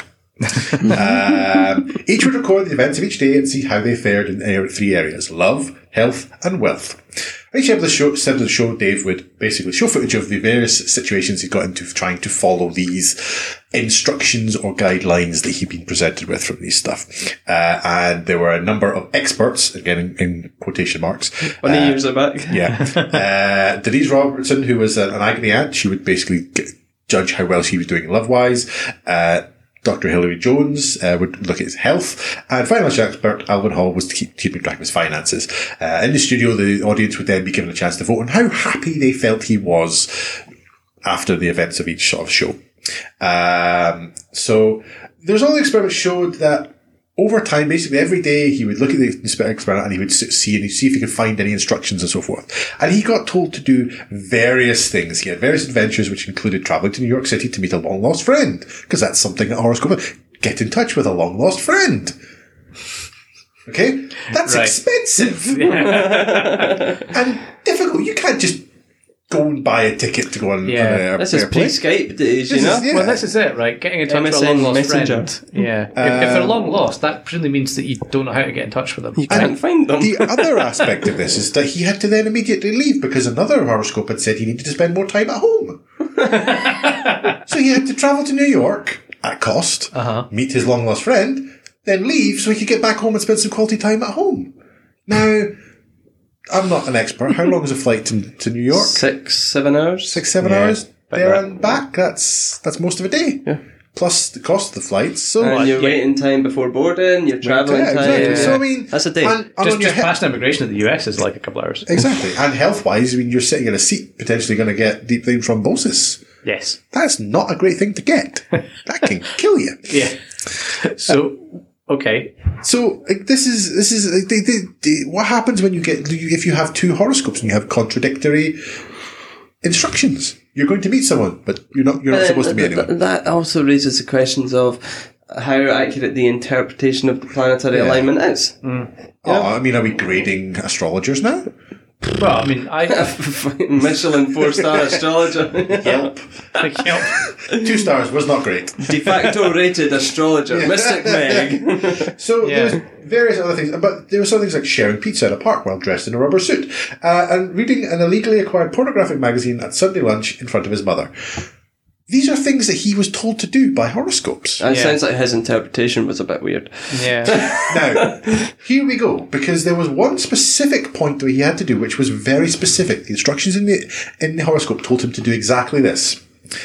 um, each would record the events of each day and see how they fared in three areas: love, health, and wealth. Each episode of the show, episode of the show, Dave would basically show footage of the various situations he got into trying to follow these instructions or guidelines that he'd been presented with from these stuff. Uh, and there were a number of experts, again in, in quotation marks. twenty uh, years back. Yeah. Uh, Denise Robertson, who was an agony aunt, she would basically get, judge how well she was doing love-wise. Uh, Doctor Hilary Jones uh, would look at his health, and financial expert Alvin Hall was to keep keeping track of his finances. Uh, in the studio, the audience would then be given a chance to vote on how happy they felt he was after the events of each sort of show. Um, so there's all the experiments showed that over time, basically every day, he would look at the experiment and he would see and see if he could find any instructions and so forth. And he got told to do various things. He had various adventures, which included traveling to New York City to meet a long lost friend, because that's something that horoscope. Get in touch with a long lost friend. Okay, that's right. expensive and difficult. You can't just go and buy a ticket to go on. Yeah, on a, this is pre-Skype days, you know. Is, yeah. Well, this is it, right? Getting in touch M S with a N long lost Messenger. friend. Yeah, if, if they're long lost, that presumably means that you don't know how to get in touch with them. You can't find them. The other aspect of this is that he had to then immediately leave because another horoscope had said he needed to spend more time at home. So he had to travel to New York at cost, uh-huh. meet his long lost friend, then leave so he could get back home and spend some quality time at home. Now, I'm not an expert. How long is a flight to, to New York? Six, seven hours. Six, seven Yeah, hours but there that- and back. That's that's most of a day. Yeah. Plus the cost of the flights. So And your yeah. waiting time before boarding, your travelling Yeah, time. exactly. Yeah. So I mean, That's a day. And, and Just, on your just he- past immigration in the U S is like a couple hours. exactly. And health wise, I mean, you're sitting in a seat potentially going to get deep vein thrombosis. Yes. That's not a great thing to get. That can kill you. Yeah. So, okay. So like, this is this is like, they, they, they, what happens when you get if you have two horoscopes and you have contradictory instructions. You're going to meet someone, but you're not. You're not But supposed to th- meet th- anyone. That also raises the questions of how accurate the interpretation of the planetary Yeah. alignment is. Mm. Oh, I mean, are we grading astrologers now? Well, I mean, I Michelin four-star astrologer. Yelp. Yelp. Two stars was not great. De facto rated astrologer, Yeah. Mystic Meg. So Yeah. there's various other things, but there were some things like sharing pizza in a park while dressed in a rubber suit, uh, and reading an illegally acquired pornographic magazine at Sunday lunch in front of his mother. These are things that he was told to do by horoscopes. That Yeah. sounds like his interpretation was a bit weird. Yeah. Now, here we go, because there was one specific point that he had to do, which was very specific. The instructions in the in the horoscope told him to do exactly this.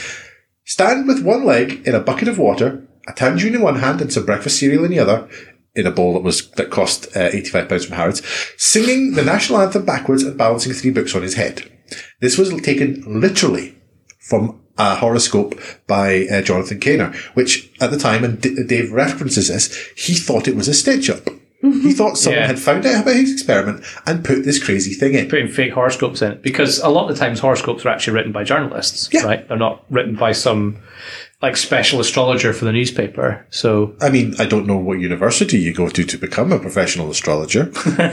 Stand with one leg in a bucket of water, a tangerine in one hand and some breakfast cereal in the other, in a bowl that was that cost uh, eighty-five pounds from Harrods, singing the national anthem backwards and balancing three books on his head. This was taken literally from a horoscope by uh, Jonathan Caner, which at the time, and D- Dave references this, he thought it was a stitch-up. He thought someone Yeah. had found out about his experiment and put this crazy thing in. Putting fake horoscopes in it, because a lot of the times horoscopes are actually written by journalists, Yeah. right? They're not written by some like special astrologer for the newspaper. So I mean, I don't know what university you go to to become a professional astrologer.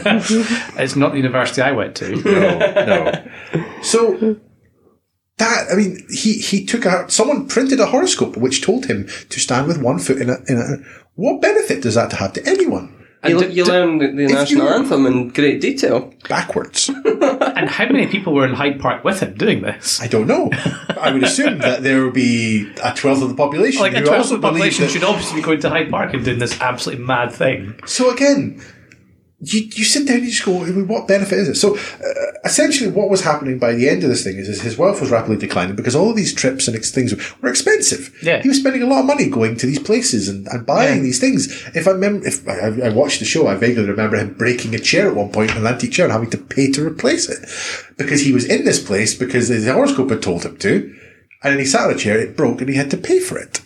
it's not the university I went to. No, no. So that, I mean, he, he took out, someone printed a horoscope which told him to stand with one foot in a, in a, what benefit does that have to anyone? You, And you d- learn the, the if national you- anthem in great detail. Backwards. And how many people were in Hyde Park with him doing this? I don't know. I would assume that there would be a twelfth of the population Like a who twelfth also of the believe population that. should obviously be going to Hyde Park and doing this absolutely mad thing. So again, you, you sit down and you just go, I mean, what benefit is it? So uh, essentially what was happening by the end of this thing is, is his wealth was rapidly declining because all of these trips and ex- things were expensive. Yeah. He was spending a lot of money going to these places and, and buying Yeah. these things. If I remember, if I, I watched the show, I vaguely remember him breaking a chair at one point, an antique chair, and having to pay to replace it because he was in this place because his horoscope had told him to. And then he sat on a chair, it broke, and he had to pay for it.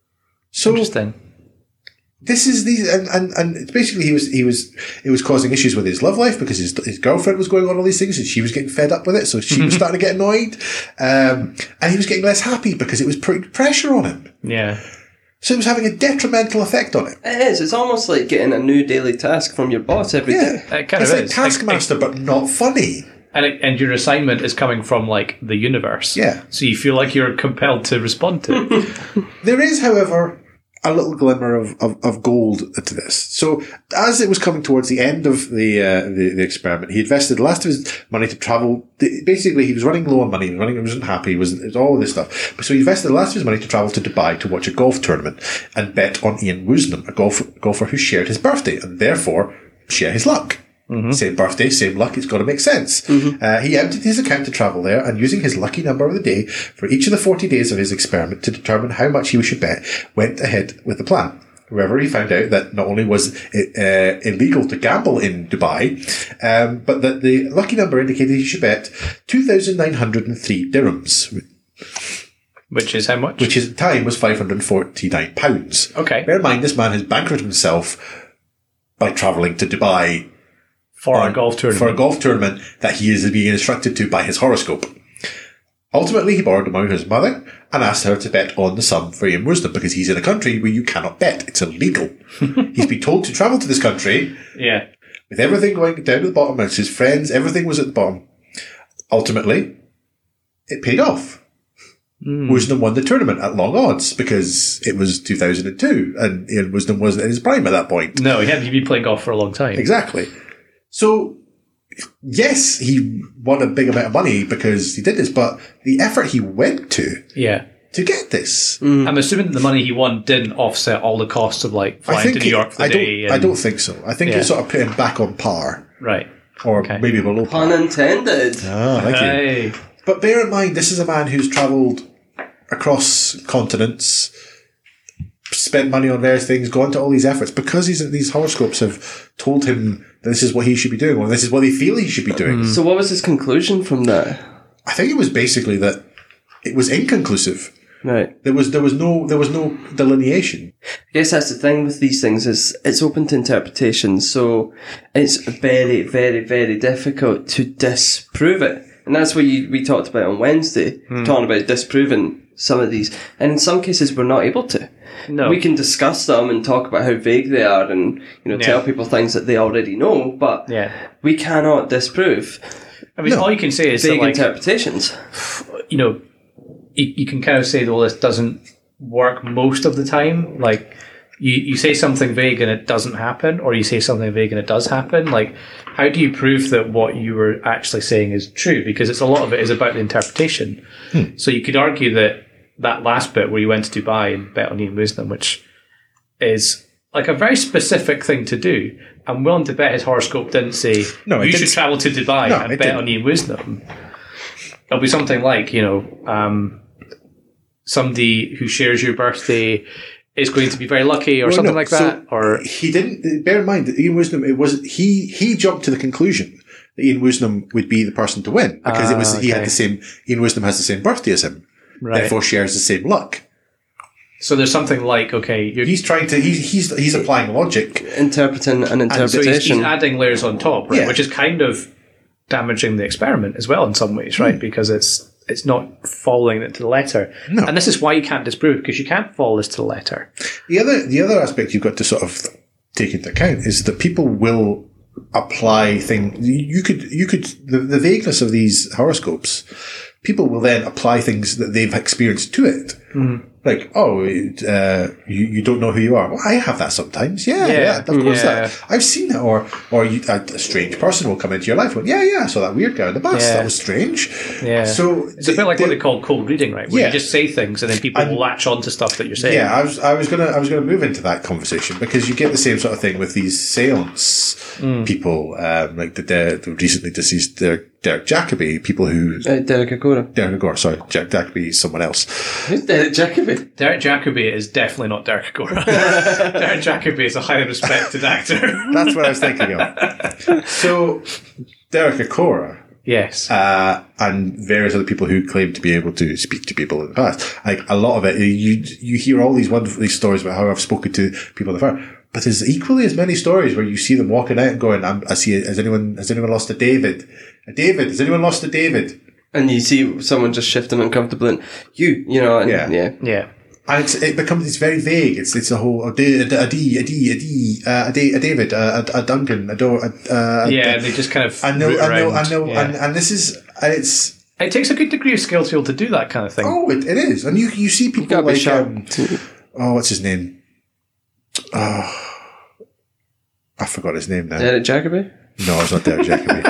So Interesting. this is these, and, and, and it's basically he was, he was, it was causing issues with his love life because his, his girlfriend was going on all these things and she was getting fed up with it. So she was starting to get annoyed. Um, and he was getting less happy because it was putting pressure on him. Yeah. So it was having a detrimental effect on him. It is. It's almost like getting a new daily task from your boss every day. Yeah. It kind It's of like is. Taskmaster, but not funny. And, it, and your assignment is coming from like the universe. Yeah. So you feel like you're compelled to respond to it. There is, however, a little glimmer of, of, of gold to this. So as it was coming towards the end of the, uh, the the experiment, he invested the last of his money to travel. Basically, he was running low on money. He was running, he wasn't happy. He was, it was all of this stuff. So he invested the last of his money to travel to Dubai to watch a golf tournament and bet on Ian Woosnam, a golf, golfer who shared his birthday and therefore share his luck. Mm-hmm. Same birthday, same luck, it's got to make sense. Mm-hmm. Uh, he emptied his account to travel there and using his lucky number of the day for each of the forty days of his experiment to determine how much he should bet, went ahead with the plan. However, he found out that not only was it uh, illegal to gamble in Dubai, um, but that the lucky number indicated he should bet two thousand nine hundred three dirhams, Which is how much? which at the time was five hundred forty-nine pounds. Okay. Bear in mind, this man has bankrupted himself by travelling to Dubai For on- a golf tournament. For a golf tournament that he is being instructed to by his horoscope. Ultimately, he borrowed the money from his mother and asked her to bet on the sum for Ian Woosnam because he's in a country where you cannot bet. It's illegal. He's been told to travel to this country Yeah. with everything going down to the bottom. It's his friends, everything was at the bottom. Ultimately, it paid off. Mm. Woosnam won the tournament at long odds because it was two thousand two and Ian Woosnam wasn't in his prime at that point. No, he had to be playing golf for a long time. Exactly. So, yes, he won a big amount of money because he did this, but the effort he went to Yeah. to get this, I'm assuming that the money he won didn't offset all the costs of like I flying think to New it- York for the I don't, day. I and- don't think so. I think Yeah. it sort of put him back on par, Right. or Okay. maybe below Pun par. intended. Ah, thank you. Hey. But bear in mind, this is a man who's travelled across continents, spent money on various things, gone to all these efforts because he's, these horoscopes have told him that this is what he should be doing, or this is what they feel he should be doing. So what was his conclusion from that? I think it was basically that it was inconclusive. Right. There was there was no there was no delineation. I guess that's the thing with these things is it's open to interpretation, so it's very, very, very difficult to disprove it. And that's what you, we talked about on Wednesday, talking about disproving some of these. And in some cases, we're not able to. No. We can discuss them and talk about how vague they are and, you know, Yeah. tell people things that they already know, but Yeah. we cannot disprove I mean, all you can say is that, vague like, interpretations. you know, you, you can kind of say, well, this doesn't work most of the time. Like, you, you say something vague and it doesn't happen, or you say something vague and it does happen. Like, how do you prove that what you were actually saying is true? Because it's a lot of it is about the interpretation. Hmm. So you could argue that that last bit where you went to Dubai and bet on Ian Woosnam, which is like a very specific thing to do. I'm willing to bet his horoscope didn't say, No, it you should didn't. travel to Dubai No, and it bet didn't. on Ian Woosnam. It'll be something like, you know, um, somebody who shares your birthday is going to be very lucky, or Well, something no, like so that. Or he didn't. Bear in mind that Ian Woosnam. It was he. He jumped to the conclusion that Ian Woosnam would be the person to win because it was Ah, he had okay. the same. Ian Woosnam has the same birthday as him, Right. therefore shares the same luck. so there's something like, okay, you're, He's trying to. He's he's he's applying logic. Interpreting an so he's, interpretation. he's adding layers on top, right? Yeah. Which is kind of damaging the experiment as well in some ways, right? Because it's it's not following it to the letter. No. And this is why you can't disprove, because you can't follow this to the letter. The other the other aspect you've got to sort of take into account is that people will apply things. You could you could the, the vagueness of these horoscopes. People will then apply things that they've experienced to it. Mm. Like, oh, uh, you, you don't know who you are. Well, I have that sometimes. Yeah, Yeah. yeah, of course Yeah. that. I've seen that. Or or you, a, a strange person will come into your life. Well, yeah, yeah, I saw that weird guy on the bus. Yeah. That was strange. Yeah. So It's a bit like what they call cold reading, right? Where Yeah. you just say things and then people And- will latch on to stuff that you're saying. Yeah, I was I was gonna I was gonna move into that conversation because you get the same sort of thing with these seance Mm. people, um, like the, the, the recently deceased Derek, Derek Jacobi, people who Uh, Derek Agora. Derek Agora, sorry, Jack Jacobi is someone else. Who's Derek Jacobi? Derek Jacobi is definitely not Derek Agora. Derek Jacobi is a highly respected actor. That's what I was thinking of. So Derek Agora. Yes. Uh, and various other people who claim to be able to speak to people in the past. Like a lot of it, you you hear all these wonderful these stories about how I've spoken to people in the past. But there's equally as many stories where you see them walking out and going, I'm, I see, has anyone, has anyone lost a David? A David? Has anyone lost a David? And you see someone just shifting uncomfortably and you, you know, and Yeah. yeah. Yeah. And it's, it becomes, it's very vague. It's, it's a whole, a D, a D, a D, a D, a D, uh, a, D, a David, a, a, a Duncan, a Do, a, a, Yeah, a, they just kind of. I know, root I know, around. I know, Yeah. and, and this is, and it's, It takes a good degree of skill to be able to do that kind of thing. oh, it, it is. And you, you see people gotta be like, sharp. um, oh, what's his name? Oh, I forgot his name now. Derek Jacobi? No, it's not Derek Jacobi.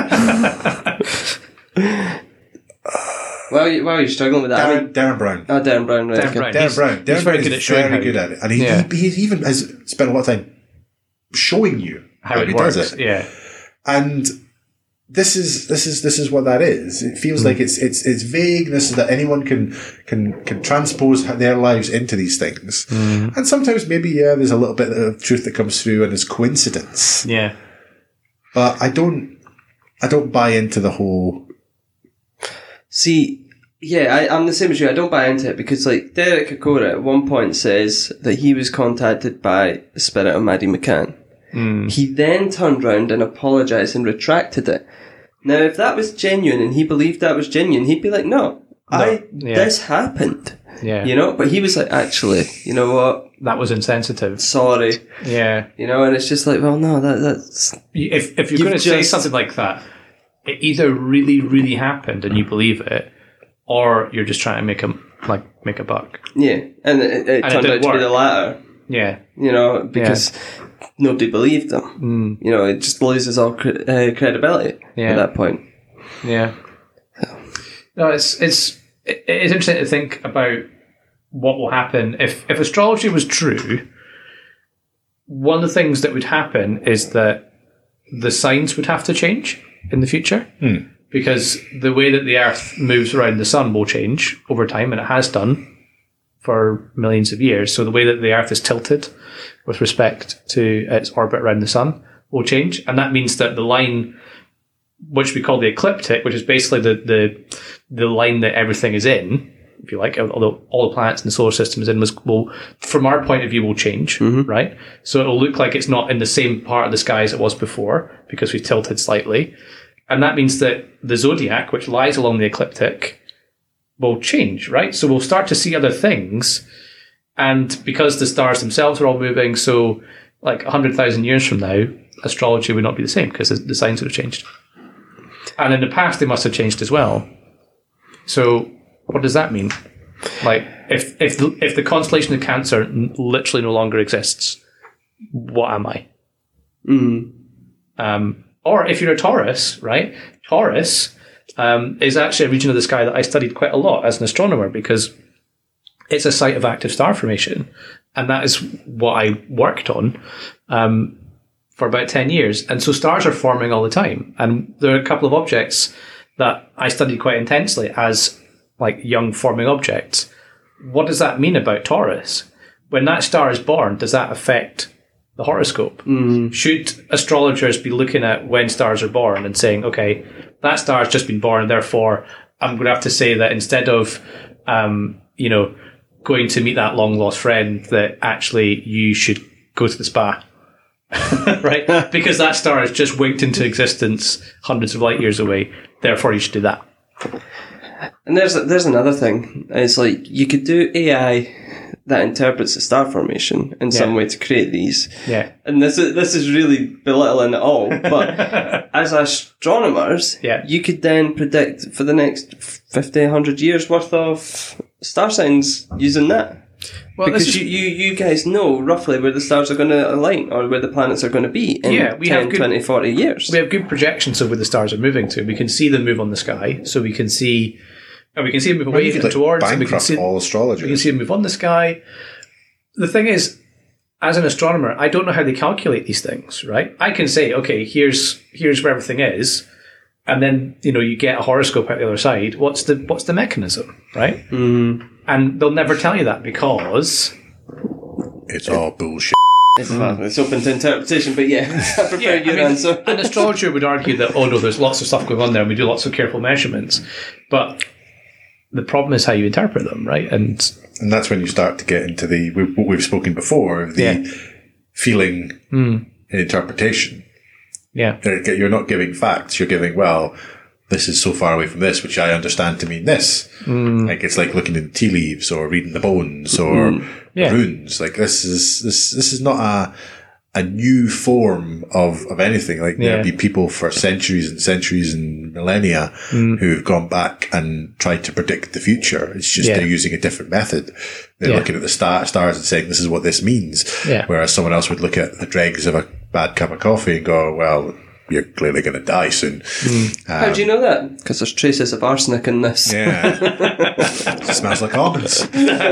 Why are you, why are you struggling with that? I Darren, mean, Darren Brown. oh, Darren Brown, right. Darren okay. Brown. Darren He's- Brown. he's Darren very Brown good is at showing very how- good at it. And he, Yeah. he, he even has spent a lot of time showing you How it he works. does it. Yeah. And this is this is this is what that is. It feels like it's it's it's vagueness that anyone can can can transpose their lives into these things. And sometimes maybe yeah, there's a little bit of truth that comes through and it's coincidence. Yeah. But I don't I don't buy into the whole See, yeah, I, I'm the same as you. I don't buy into it because, like, Derek Agora at one point says that he was contacted by the spirit of Maddie McCann. Mm. He then turned round and apologised and retracted it. Now, if that was genuine and he believed that was genuine, he'd be like, no, I yeah. this happened. Yeah. You know? But he was like, actually, you know what? That was insensitive. Sorry. Yeah. You know, and it's just like, well, no, that that's... If, if you're You've going to say just- something like that, it either really, really happened and you believe it, or you're just trying to make a, like, make a buck. Yeah. And it, it And turned it out didn't to be work. the latter. Yeah. You know, because nobody believed them. Mm. You know, it just loses all cre- uh, credibility Yeah. at that point. Yeah. No, it's it's it- it's interesting to think about what will happen if if astrology was true. One of the things that would happen is that the signs would have to change in the future because the way that the Earth moves around the sun will change over time, and it has done for millions of years. So the way that the Earth is tilted with respect to its orbit around the sun will change, and that means that the line, which we call the ecliptic, which is basically the the, the line that everything is in, if you like, although all the planets in the solar system is in, was, will, from our point of view, will change, right? So it'll look like it's not in the same part of the sky as it was before because we've tilted slightly. And that means that the zodiac, which lies along the ecliptic, will change, right? So we'll start to see other things, and because the stars themselves are all moving, so like one hundred thousand years from now, astrology would not be the same because the signs would have changed. And in the past, they must have changed as well. So what does that mean? Like, if if the, if the constellation of Cancer literally no longer exists, what am I? Mm. Um, or if you're a Taurus, right? Taurus um, is actually a region of the sky that I studied quite a lot as an astronomer because it's a site of active star formation. And that is what I worked on um, for about ten years. And so stars are forming all the time. And there are a couple of objects that I studied quite intensely as like young forming objects. What does that mean about Taurus? When that star is born, does that affect the horoscope? Mm. Should astrologers be looking at when stars are born and saying, okay, that star has just been born, and therefore I'm going to have to say that instead of, um, you know, going to meet that long lost friend, that actually you should go to the spa, right? Because that star has just winked into existence hundreds of light years away. Therefore, you should do that. And there's there's another thing. It's like you could do A I that interprets the star formation in some Yeah. way to create these. Yeah. And this is this is really belittling it all. But as astronomers, Yeah. you could then predict for the next fifty, one hundred years worth of star signs using that. Well, because this is- you, you, you guys know roughly where the stars are going to align or where the planets are going to be in Yeah, we ten, have good- twenty, forty years. We have good projections of where the stars are moving to. We can see them move on the sky, so we can see, and we can see them move Well, away you could, and like, towards. And we can bankrupt see all we astrologers. can see them move on the sky. The thing is, as an astronomer, I don't know how they calculate these things. Right? I can say, okay, here's here's where everything is, and then you know you get a horoscope out the other side. What's the what's the mechanism, right? Mm. And they'll never tell you that because It's all bullshit. It's, well, it's open to interpretation, but yeah, I prefer Yeah, your I mean, answer. an astrologer would argue that, oh no, there's lots of stuff going on there and we do lots of careful measurements. But the problem is how you interpret them, right? And And that's when you start to get into the we- what we've spoken before of the Yeah. feeling Mm. and interpretation. yeah, They're- You're not giving facts. You're giving, well, this is so far away from this, which I understand to mean this. Mm. Like it's like looking in tea leaves or reading the bones or Yeah. runes. Like this is this this is not a a new form of, of anything. Like Yeah. there'll be people for centuries and centuries and millennia Mm. who've gone back and tried to predict the future. It's just Yeah. they're using a different method. They're Yeah. looking at the star, stars and saying this is what this means. Yeah. Whereas someone else would look at the dregs of a bad cup of coffee and go, well, you're clearly going to die soon. How do you know that? Because there's traces of arsenic in this. Yeah. It smells like almonds.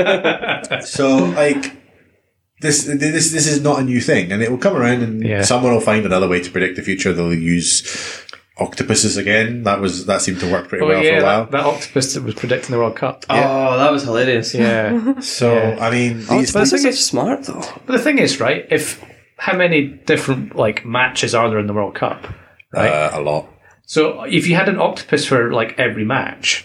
So, like, this, this, this is not a new thing, and it will come around, and Yeah. someone will find another way to predict the future. They'll use octopuses again. That was that seemed to work pretty oh well yeah, for a while. that, that octopus that was predicting the World Cup. Oh, that was hilarious. Yeah. So, I mean, these Octopuses thing are smart, though. But the thing is, right, if how many different like matches are there in the World Cup? Right. uh, a lot. So if you had an octopus for like every match,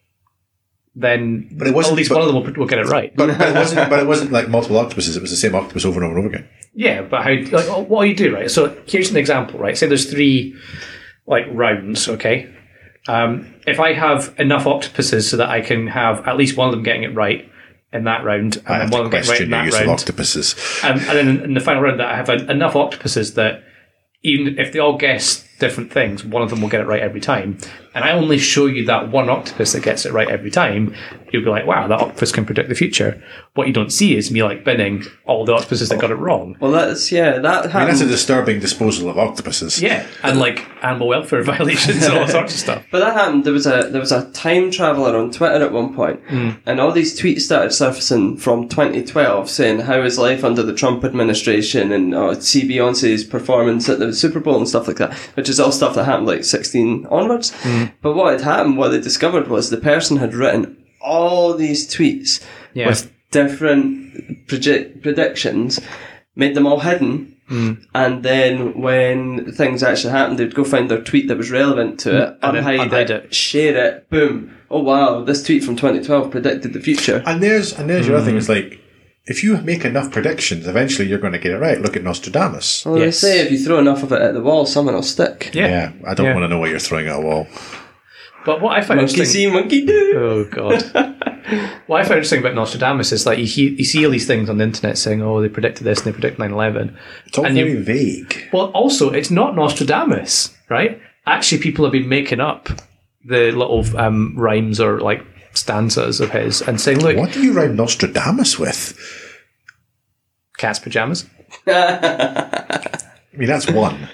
then But it wasn't- at least but- one of them will, will get it right. But, but it wasn't. But it wasn't like multiple octopuses. It was the same octopus over and over and over again. Yeah, but how? Like, what do you do, right? So here's an example, right? Say there's three like rounds, okay. Um, if I have enough octopuses so that I can have at least one of them getting it right in that round, and I have then one to of them getting right question in your that use of round, octopuses. and, and then in the final round, that I have en- enough octopuses that even if they all guess different things, one of them will get it right every time. And I only show you that one octopus that gets it right every time. You'll be like, wow, that octopus can predict the future. What you don't see is me like binning all the octopuses that got it wrong. Well, that's, yeah, that I mean, happened. that's a disturbing disposal of octopuses. Yeah, and like animal welfare violations and all sorts of stuff. But that happened. There was a there was a time traveller on Twitter at one point, and all these tweets started surfacing from twenty twelve saying how is life under the Trump administration and oh, see Beyonce's performance at the Super Bowl and stuff like that, which is all stuff that happened like sixteen onwards. But what had happened, what they discovered was the person had written all these tweets Yeah. with different proje- predictions, made them all hidden. And then when things actually happened, they'd go find their tweet that was relevant to it, And then unhide, unhide it, it. share it, boom. Oh wow, this tweet from twenty twelve predicted the future. And there's and there's your other thing. It's like if you make enough predictions, eventually you're going to get it right. Look at Nostradamus. Well, Yes. they say if you throw enough of it at the wall, someone will stick. Yeah. Yeah, I don't Yeah. want to know what you're throwing at a wall. But what I find Monkey interesting, see, monkey do. oh god, what I find interesting about Nostradamus is like you, hear, you see all these things on the internet saying, "Oh, they predicted this and they predict nine eleven." It's all and very you, vague. Well, also it's not Nostradamus, right? Actually, people have been making up the little um, rhymes or like stanzas of his and saying, "Look, What do you rhyme Nostradamus with? cat's pajamas." I mean, that's one.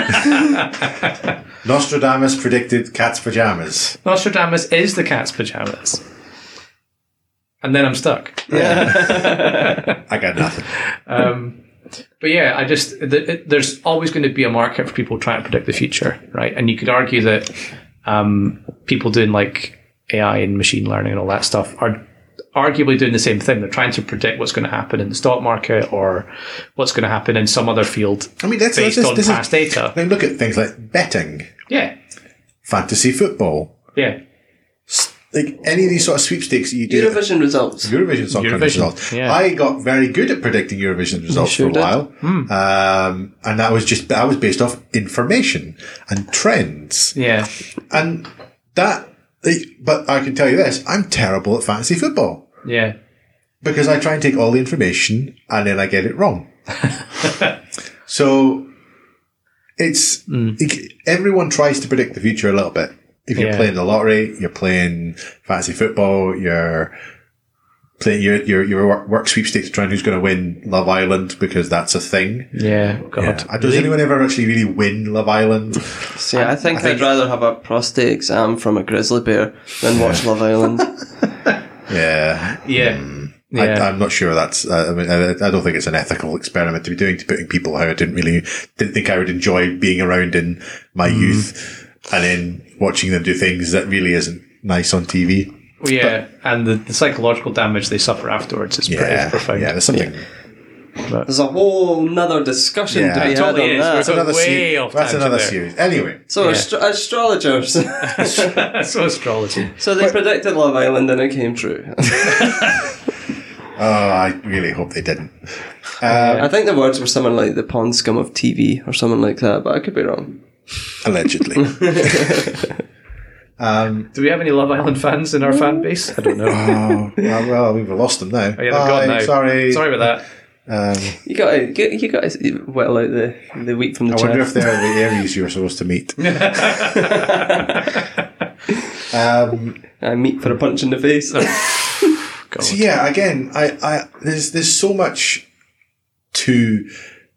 Nostradamus predicted cat's pajamas. Nostradamus is the cat's pajamas. And then I'm stuck. I got nothing. Um, but yeah, I just, th- it, there's always going to be a market for people trying to predict the future, right? And you could argue that um, people doing like A I and machine learning and all that stuff are arguably doing the same thing. They're trying to predict what's going to happen in the stock market or what's going to happen in some other field I mean, that's, based that's, on this past is, data. I mean, look at things like betting, Yeah, fantasy football, yeah. like any of these sort of sweepstakes that you do. Eurovision results. Eurovision Song Contest Eurovision, results. yeah. I got very good at predicting Eurovision results sure for a did. while, um, and that was just that was based off information and trends, Yeah. and that. Like, but I can tell you this: I'm terrible at fantasy football Yeah. because I try and take all the information and then I get it wrong. So it's Mm. like, everyone tries to predict the future a little bit. If you're Yeah. playing the lottery, you're playing fantasy football, you're playing your your your work, work sweepstakes to try and who's going to win Love Island because that's a thing. Yeah. God. Yeah. Does anyone ever actually really win Love Island? See, I think, I think- I'd rather have a prostate exam from a grizzly bear than watch Love Island. Yeah. Yeah. I, Yeah. I'm not sure that's. Uh, I mean, I, I don't think it's an ethical experiment to be doing to putting people how I didn't really didn't think I would enjoy being around in my Mm. youth, and then watching them do things that really isn't nice on T V. Well, yeah, and the, the psychological damage they suffer afterwards is pretty Yeah, profound. yeah. There's something. There's a whole nother discussion Yeah. to be It had totally on is. that. That's another, way se- off that's tangent another there. series. Anyway, So, Yeah. astro- astrologers. So astrology. so they predicted Love Island and it came true. oh, I really hope they didn't. I think the words were something like the pond scum of T V or something like that, but I could be wrong. Allegedly. um, Do we have any Love Island fans in our fan base? I don't know. oh, well, well, we've lost them now. Oh, yeah, they've gone Bye, now. Sorry. Sorry about that. Um, You got to get you got to whittle out the the wheat from the I chaff. wonder if they're the Aries you were supposed to meet. um, I meat for a punch in the face. God. So yeah, again, I, I there's there's so much to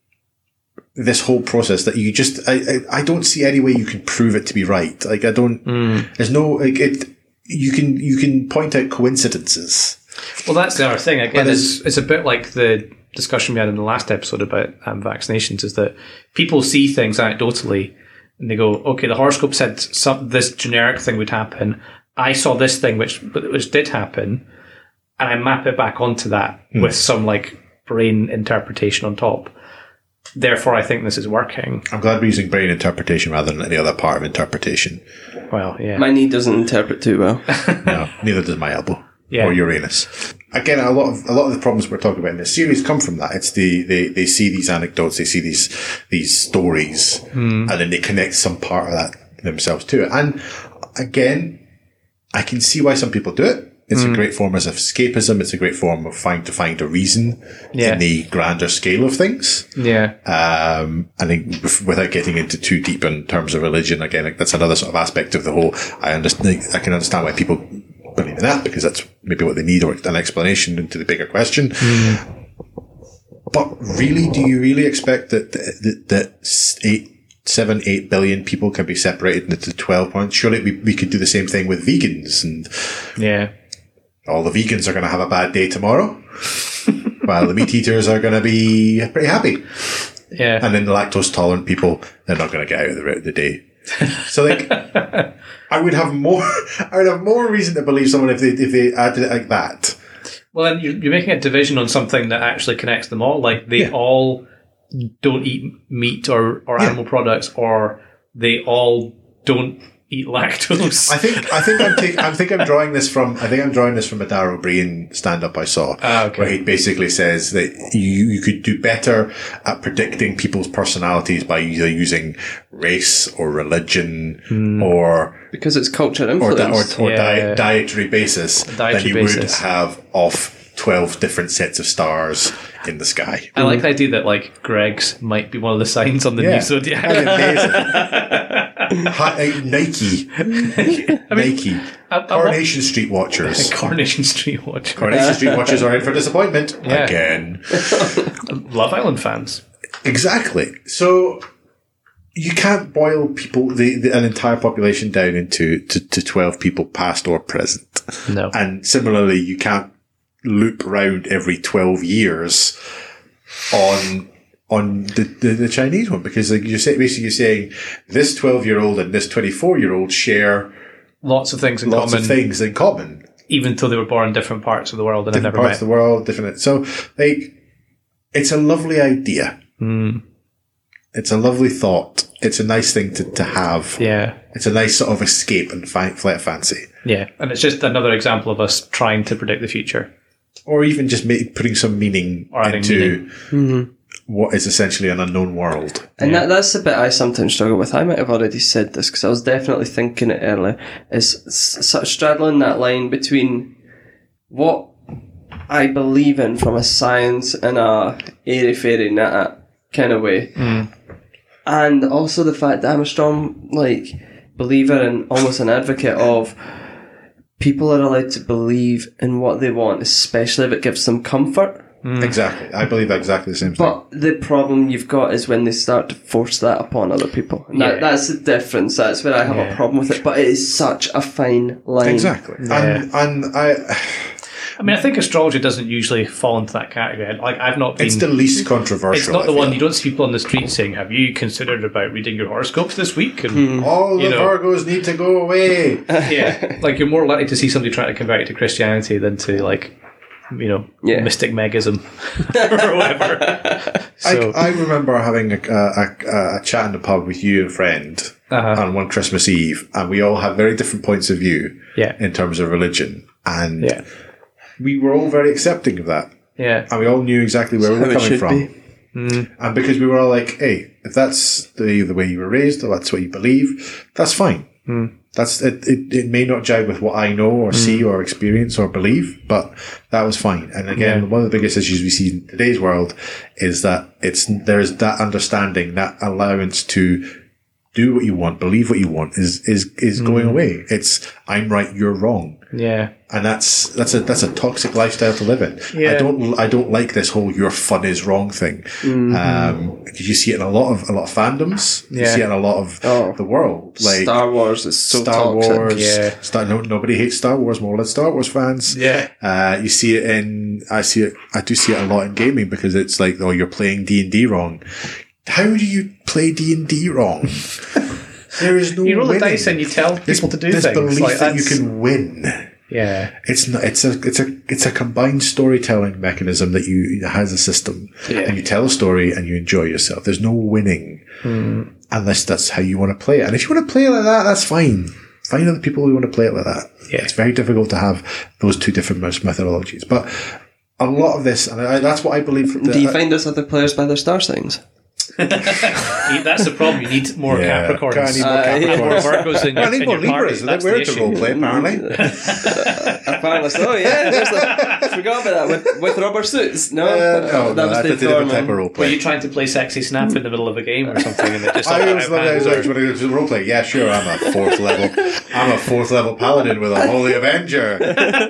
this whole process that you just I, I I don't see any way you can prove it to be right. Like I don't. Mm. There's no like it. You can you can point out coincidences. Well, that's the other thing. Again, But it's, it's a bit like the discussion we had in the last episode about um, vaccinations, is that people see things anecdotally and they go, okay, the horoscope said some, this generic thing would happen. I saw this thing which which did happen, and I map it back onto that Hmm. with some like brain interpretation on top. Therefore, I think this is working. I'm glad we're using brain interpretation rather than any other part of interpretation. Well, yeah. My knee doesn't interpret too well. No, neither does my elbow Yeah. or Uranus. Again, a lot of a lot of the problems we're talking about in this series come from that. It's the they, they see these anecdotes, they see these these stories, and then they connect some part of that themselves to it. And again, I can see why some people do it. It's a great form of escapism. It's a great form of trying to find a reason Yeah. in the grander scale of things. Yeah. Um, I think without getting into too deep in terms of religion, again, like that's another sort of aspect of the whole. I understand. I can understand why people believe in that because that's maybe what they need or an explanation into the bigger question. Mm. But really, do you really expect that that, that eight, seven, eight billion people can be separated into twelve points? Surely we we could do the same thing with vegans and Yeah. all the vegans are going to have a bad day tomorrow, while the meat eaters are going to be pretty happy. Yeah. And then the lactose tolerant people, they're not going to get out of the, the day. So like, I would have more, I would have more reason to believe someone if they, if they added it like that. Well, then you're, you're making a division on something that actually connects them all. Like they Yeah. all don't eat meat or, or Yeah. animal products, or they all don't eat lactose. I think I think I'm taking I think I'm drawing this from I think I'm drawing this from a Darryl O'Brien stand up I saw Ah, okay. where he basically says that you you could do better at predicting people's personalities by either using race or religion Hmm. or Because it's culture or, influenced. di- or, or Yeah. di- dietary basis dietary than you basis. would have of twelve different sets of stars in the sky. I like the idea that like Greg's might be one of the signs on the Yeah. new zodiac. That'd be amazing. Hi- uh, Nike. Nike. I- I Coronation Street Watchers. Coronation Street Watch. Coronation Street Watchers are in for disappointment. Yeah. Again. Love Island fans. Exactly. So you can't boil people, the, the, an entire population down into to, to twelve people, past or present. No. And similarly, you can't loop around every twelve years on on the, the, the Chinese one, because like you're say, basically you're saying this twelve year old and this twenty-four year old share Lots of things in lots common, of things in common. even though they were born in different parts of the world and have Different never parts met. of the world, different. So like, it's a lovely idea. Mm. It's a lovely thought. It's a nice thing to, to have. Yeah. It's a nice sort of escape and fi- flight fancy. Yeah. And it's just another example of us trying to predict the future. Or even just make, putting some meaning Or adding into Mhm. what is essentially an unknown world. And that, that's the bit I sometimes struggle with. I might have already said this because I was definitely thinking it earlier. Is s- sort of straddling that line between what I believe in from a science and a airy fairy nata kind of way, Mm. and also the fact that I'm a strong like believer and almost an advocate of people are allowed to believe in what they want, especially if it gives them comfort. Exactly. I believe exactly the same thing. But the problem you've got is when they start to force that upon other people. And that, Yeah. that's the difference. That's where I have Yeah. a problem with it. But it is such a fine line. Exactly. Yeah. And, and I, I mean, I think astrology doesn't usually fall into that category. Like, I've not been... it's the least controversial. It's not I the one feel. you don't see people on the street saying, "Have you considered about reading your horoscopes this week?" And All you the know. Virgos need to go away. yeah, like you're more likely to see somebody trying to convert you to Christianity than to like, you know, Yeah. mystic megism or whatever. So, I, I remember having a, a, a, a chat in the pub with you and a friend Uh-huh. on one Christmas Eve, and we all had very different points of view yeah, in terms of religion. And yeah, we were all very accepting of that. yeah, And we all knew exactly where we How were it coming should from. be. Mm. And because we were all like, hey, if that's the, the way you were raised or that's what you believe, that's fine. Mm. That's it, it, it may not jive with what I know or see or experience or believe, but that was fine. And again, Yeah. one of the biggest issues we see in today's world is that it's there's that understanding, that allowance to do what you want, believe what you want is is is going away. It's I'm right, you're wrong. yeah, And that's that's a that's a toxic lifestyle to live in. Yeah. I don't I don't like this whole "your fun is wrong" thing. Um, because you see it in a lot of a lot of fandoms. You Yeah. see it in a lot of Oh. the world. Like Star Wars is so Star toxic. Wars. Yeah. Star, no, nobody hates Star Wars more than Star Wars fans. yeah, Uh, you see it in I see it I do see it a lot in gaming because it's like, oh, you're playing D and D wrong. How do you play D and D wrong? There is no you roll the winning. dice and you tell This- people to do this things. belief Like, that you that's- can win. yeah, It's not. It's a. It's a. It's a combined storytelling mechanism that you has a system, Yeah. and you tell a story and you enjoy yourself. There's no winning unless that's how you want to play it. And if you want to play it like that, that's fine. Find other people who want to play it like that. Yeah. It's very difficult to have those two different methodologies. But a lot of this, and I, that's what I believe. That, Do you find those other players by their star signs? that's the problem. You need more Yeah. Capricorns. I need more Uh, yeah. And more Capricorns. Virgos in I your, need in more your party. Libras. That's We're the into issue. roleplay, apparently. Apparently so, yeah. There's a, I forgot about that with, with rubber suits. No, Uh, no, that no, was that's the a different type of Thorman. role Were you play. trying to play sexy snap in the middle of a game or something? And it just I all always out love of that. I hand, was like, or- when I go to role play. Yeah, sure. I'm a fourth level. I'm a fourth level paladin with a holy avenger.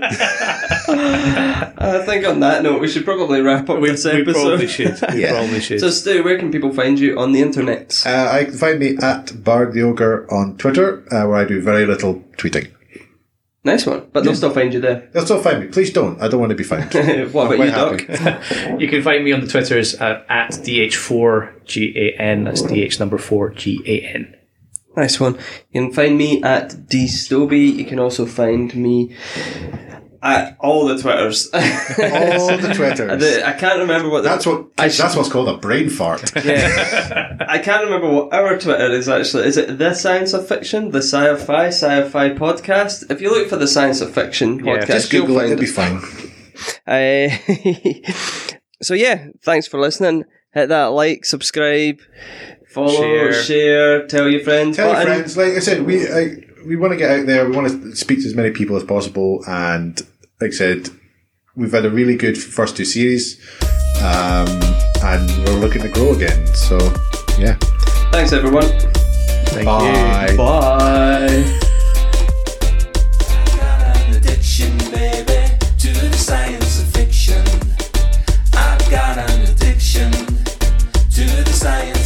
I think on that note, we should probably wrap up we, this we episode. probably should. We Yeah. probably should. So, Stu, where can people find you on the internet? Uh, I can find me at Bard the Ogre on Twitter, uh, where I do very little tweeting. Nice one. But they'll still find you there. They'll still find me. Please don't. I don't want to be found. What I'm about you, quite Doc? happy. You can find me on the Twitters at, at D H four G A N. That's D H number four G A N. Nice one. You can find me at D Stobie. You can also find me I, all the Twitters. All the Twitters. The, I can't remember what the, that's what I that's what's called a brain fart. Yeah. I can't remember what our Twitter is actually. Is it The Science of Fiction? The Sci-Fi? Sci-Fi Podcast? If you look for The Science of Fiction Yeah, podcast, Just you'll Google it, find it'll be fine. Uh, so yeah, thanks for listening. Hit that like, subscribe, follow, Share. share, tell your friends. Tell your button. friends. Like I said, we I, we want to get out there. We want to speak to as many people as possible. And like I said, we've had a really good first two series, um, and we're looking to grow again. So yeah. Thanks everyone. Thank Bye. you. Bye. Addiction, baby, to the science of fiction. I've got an addiction to the science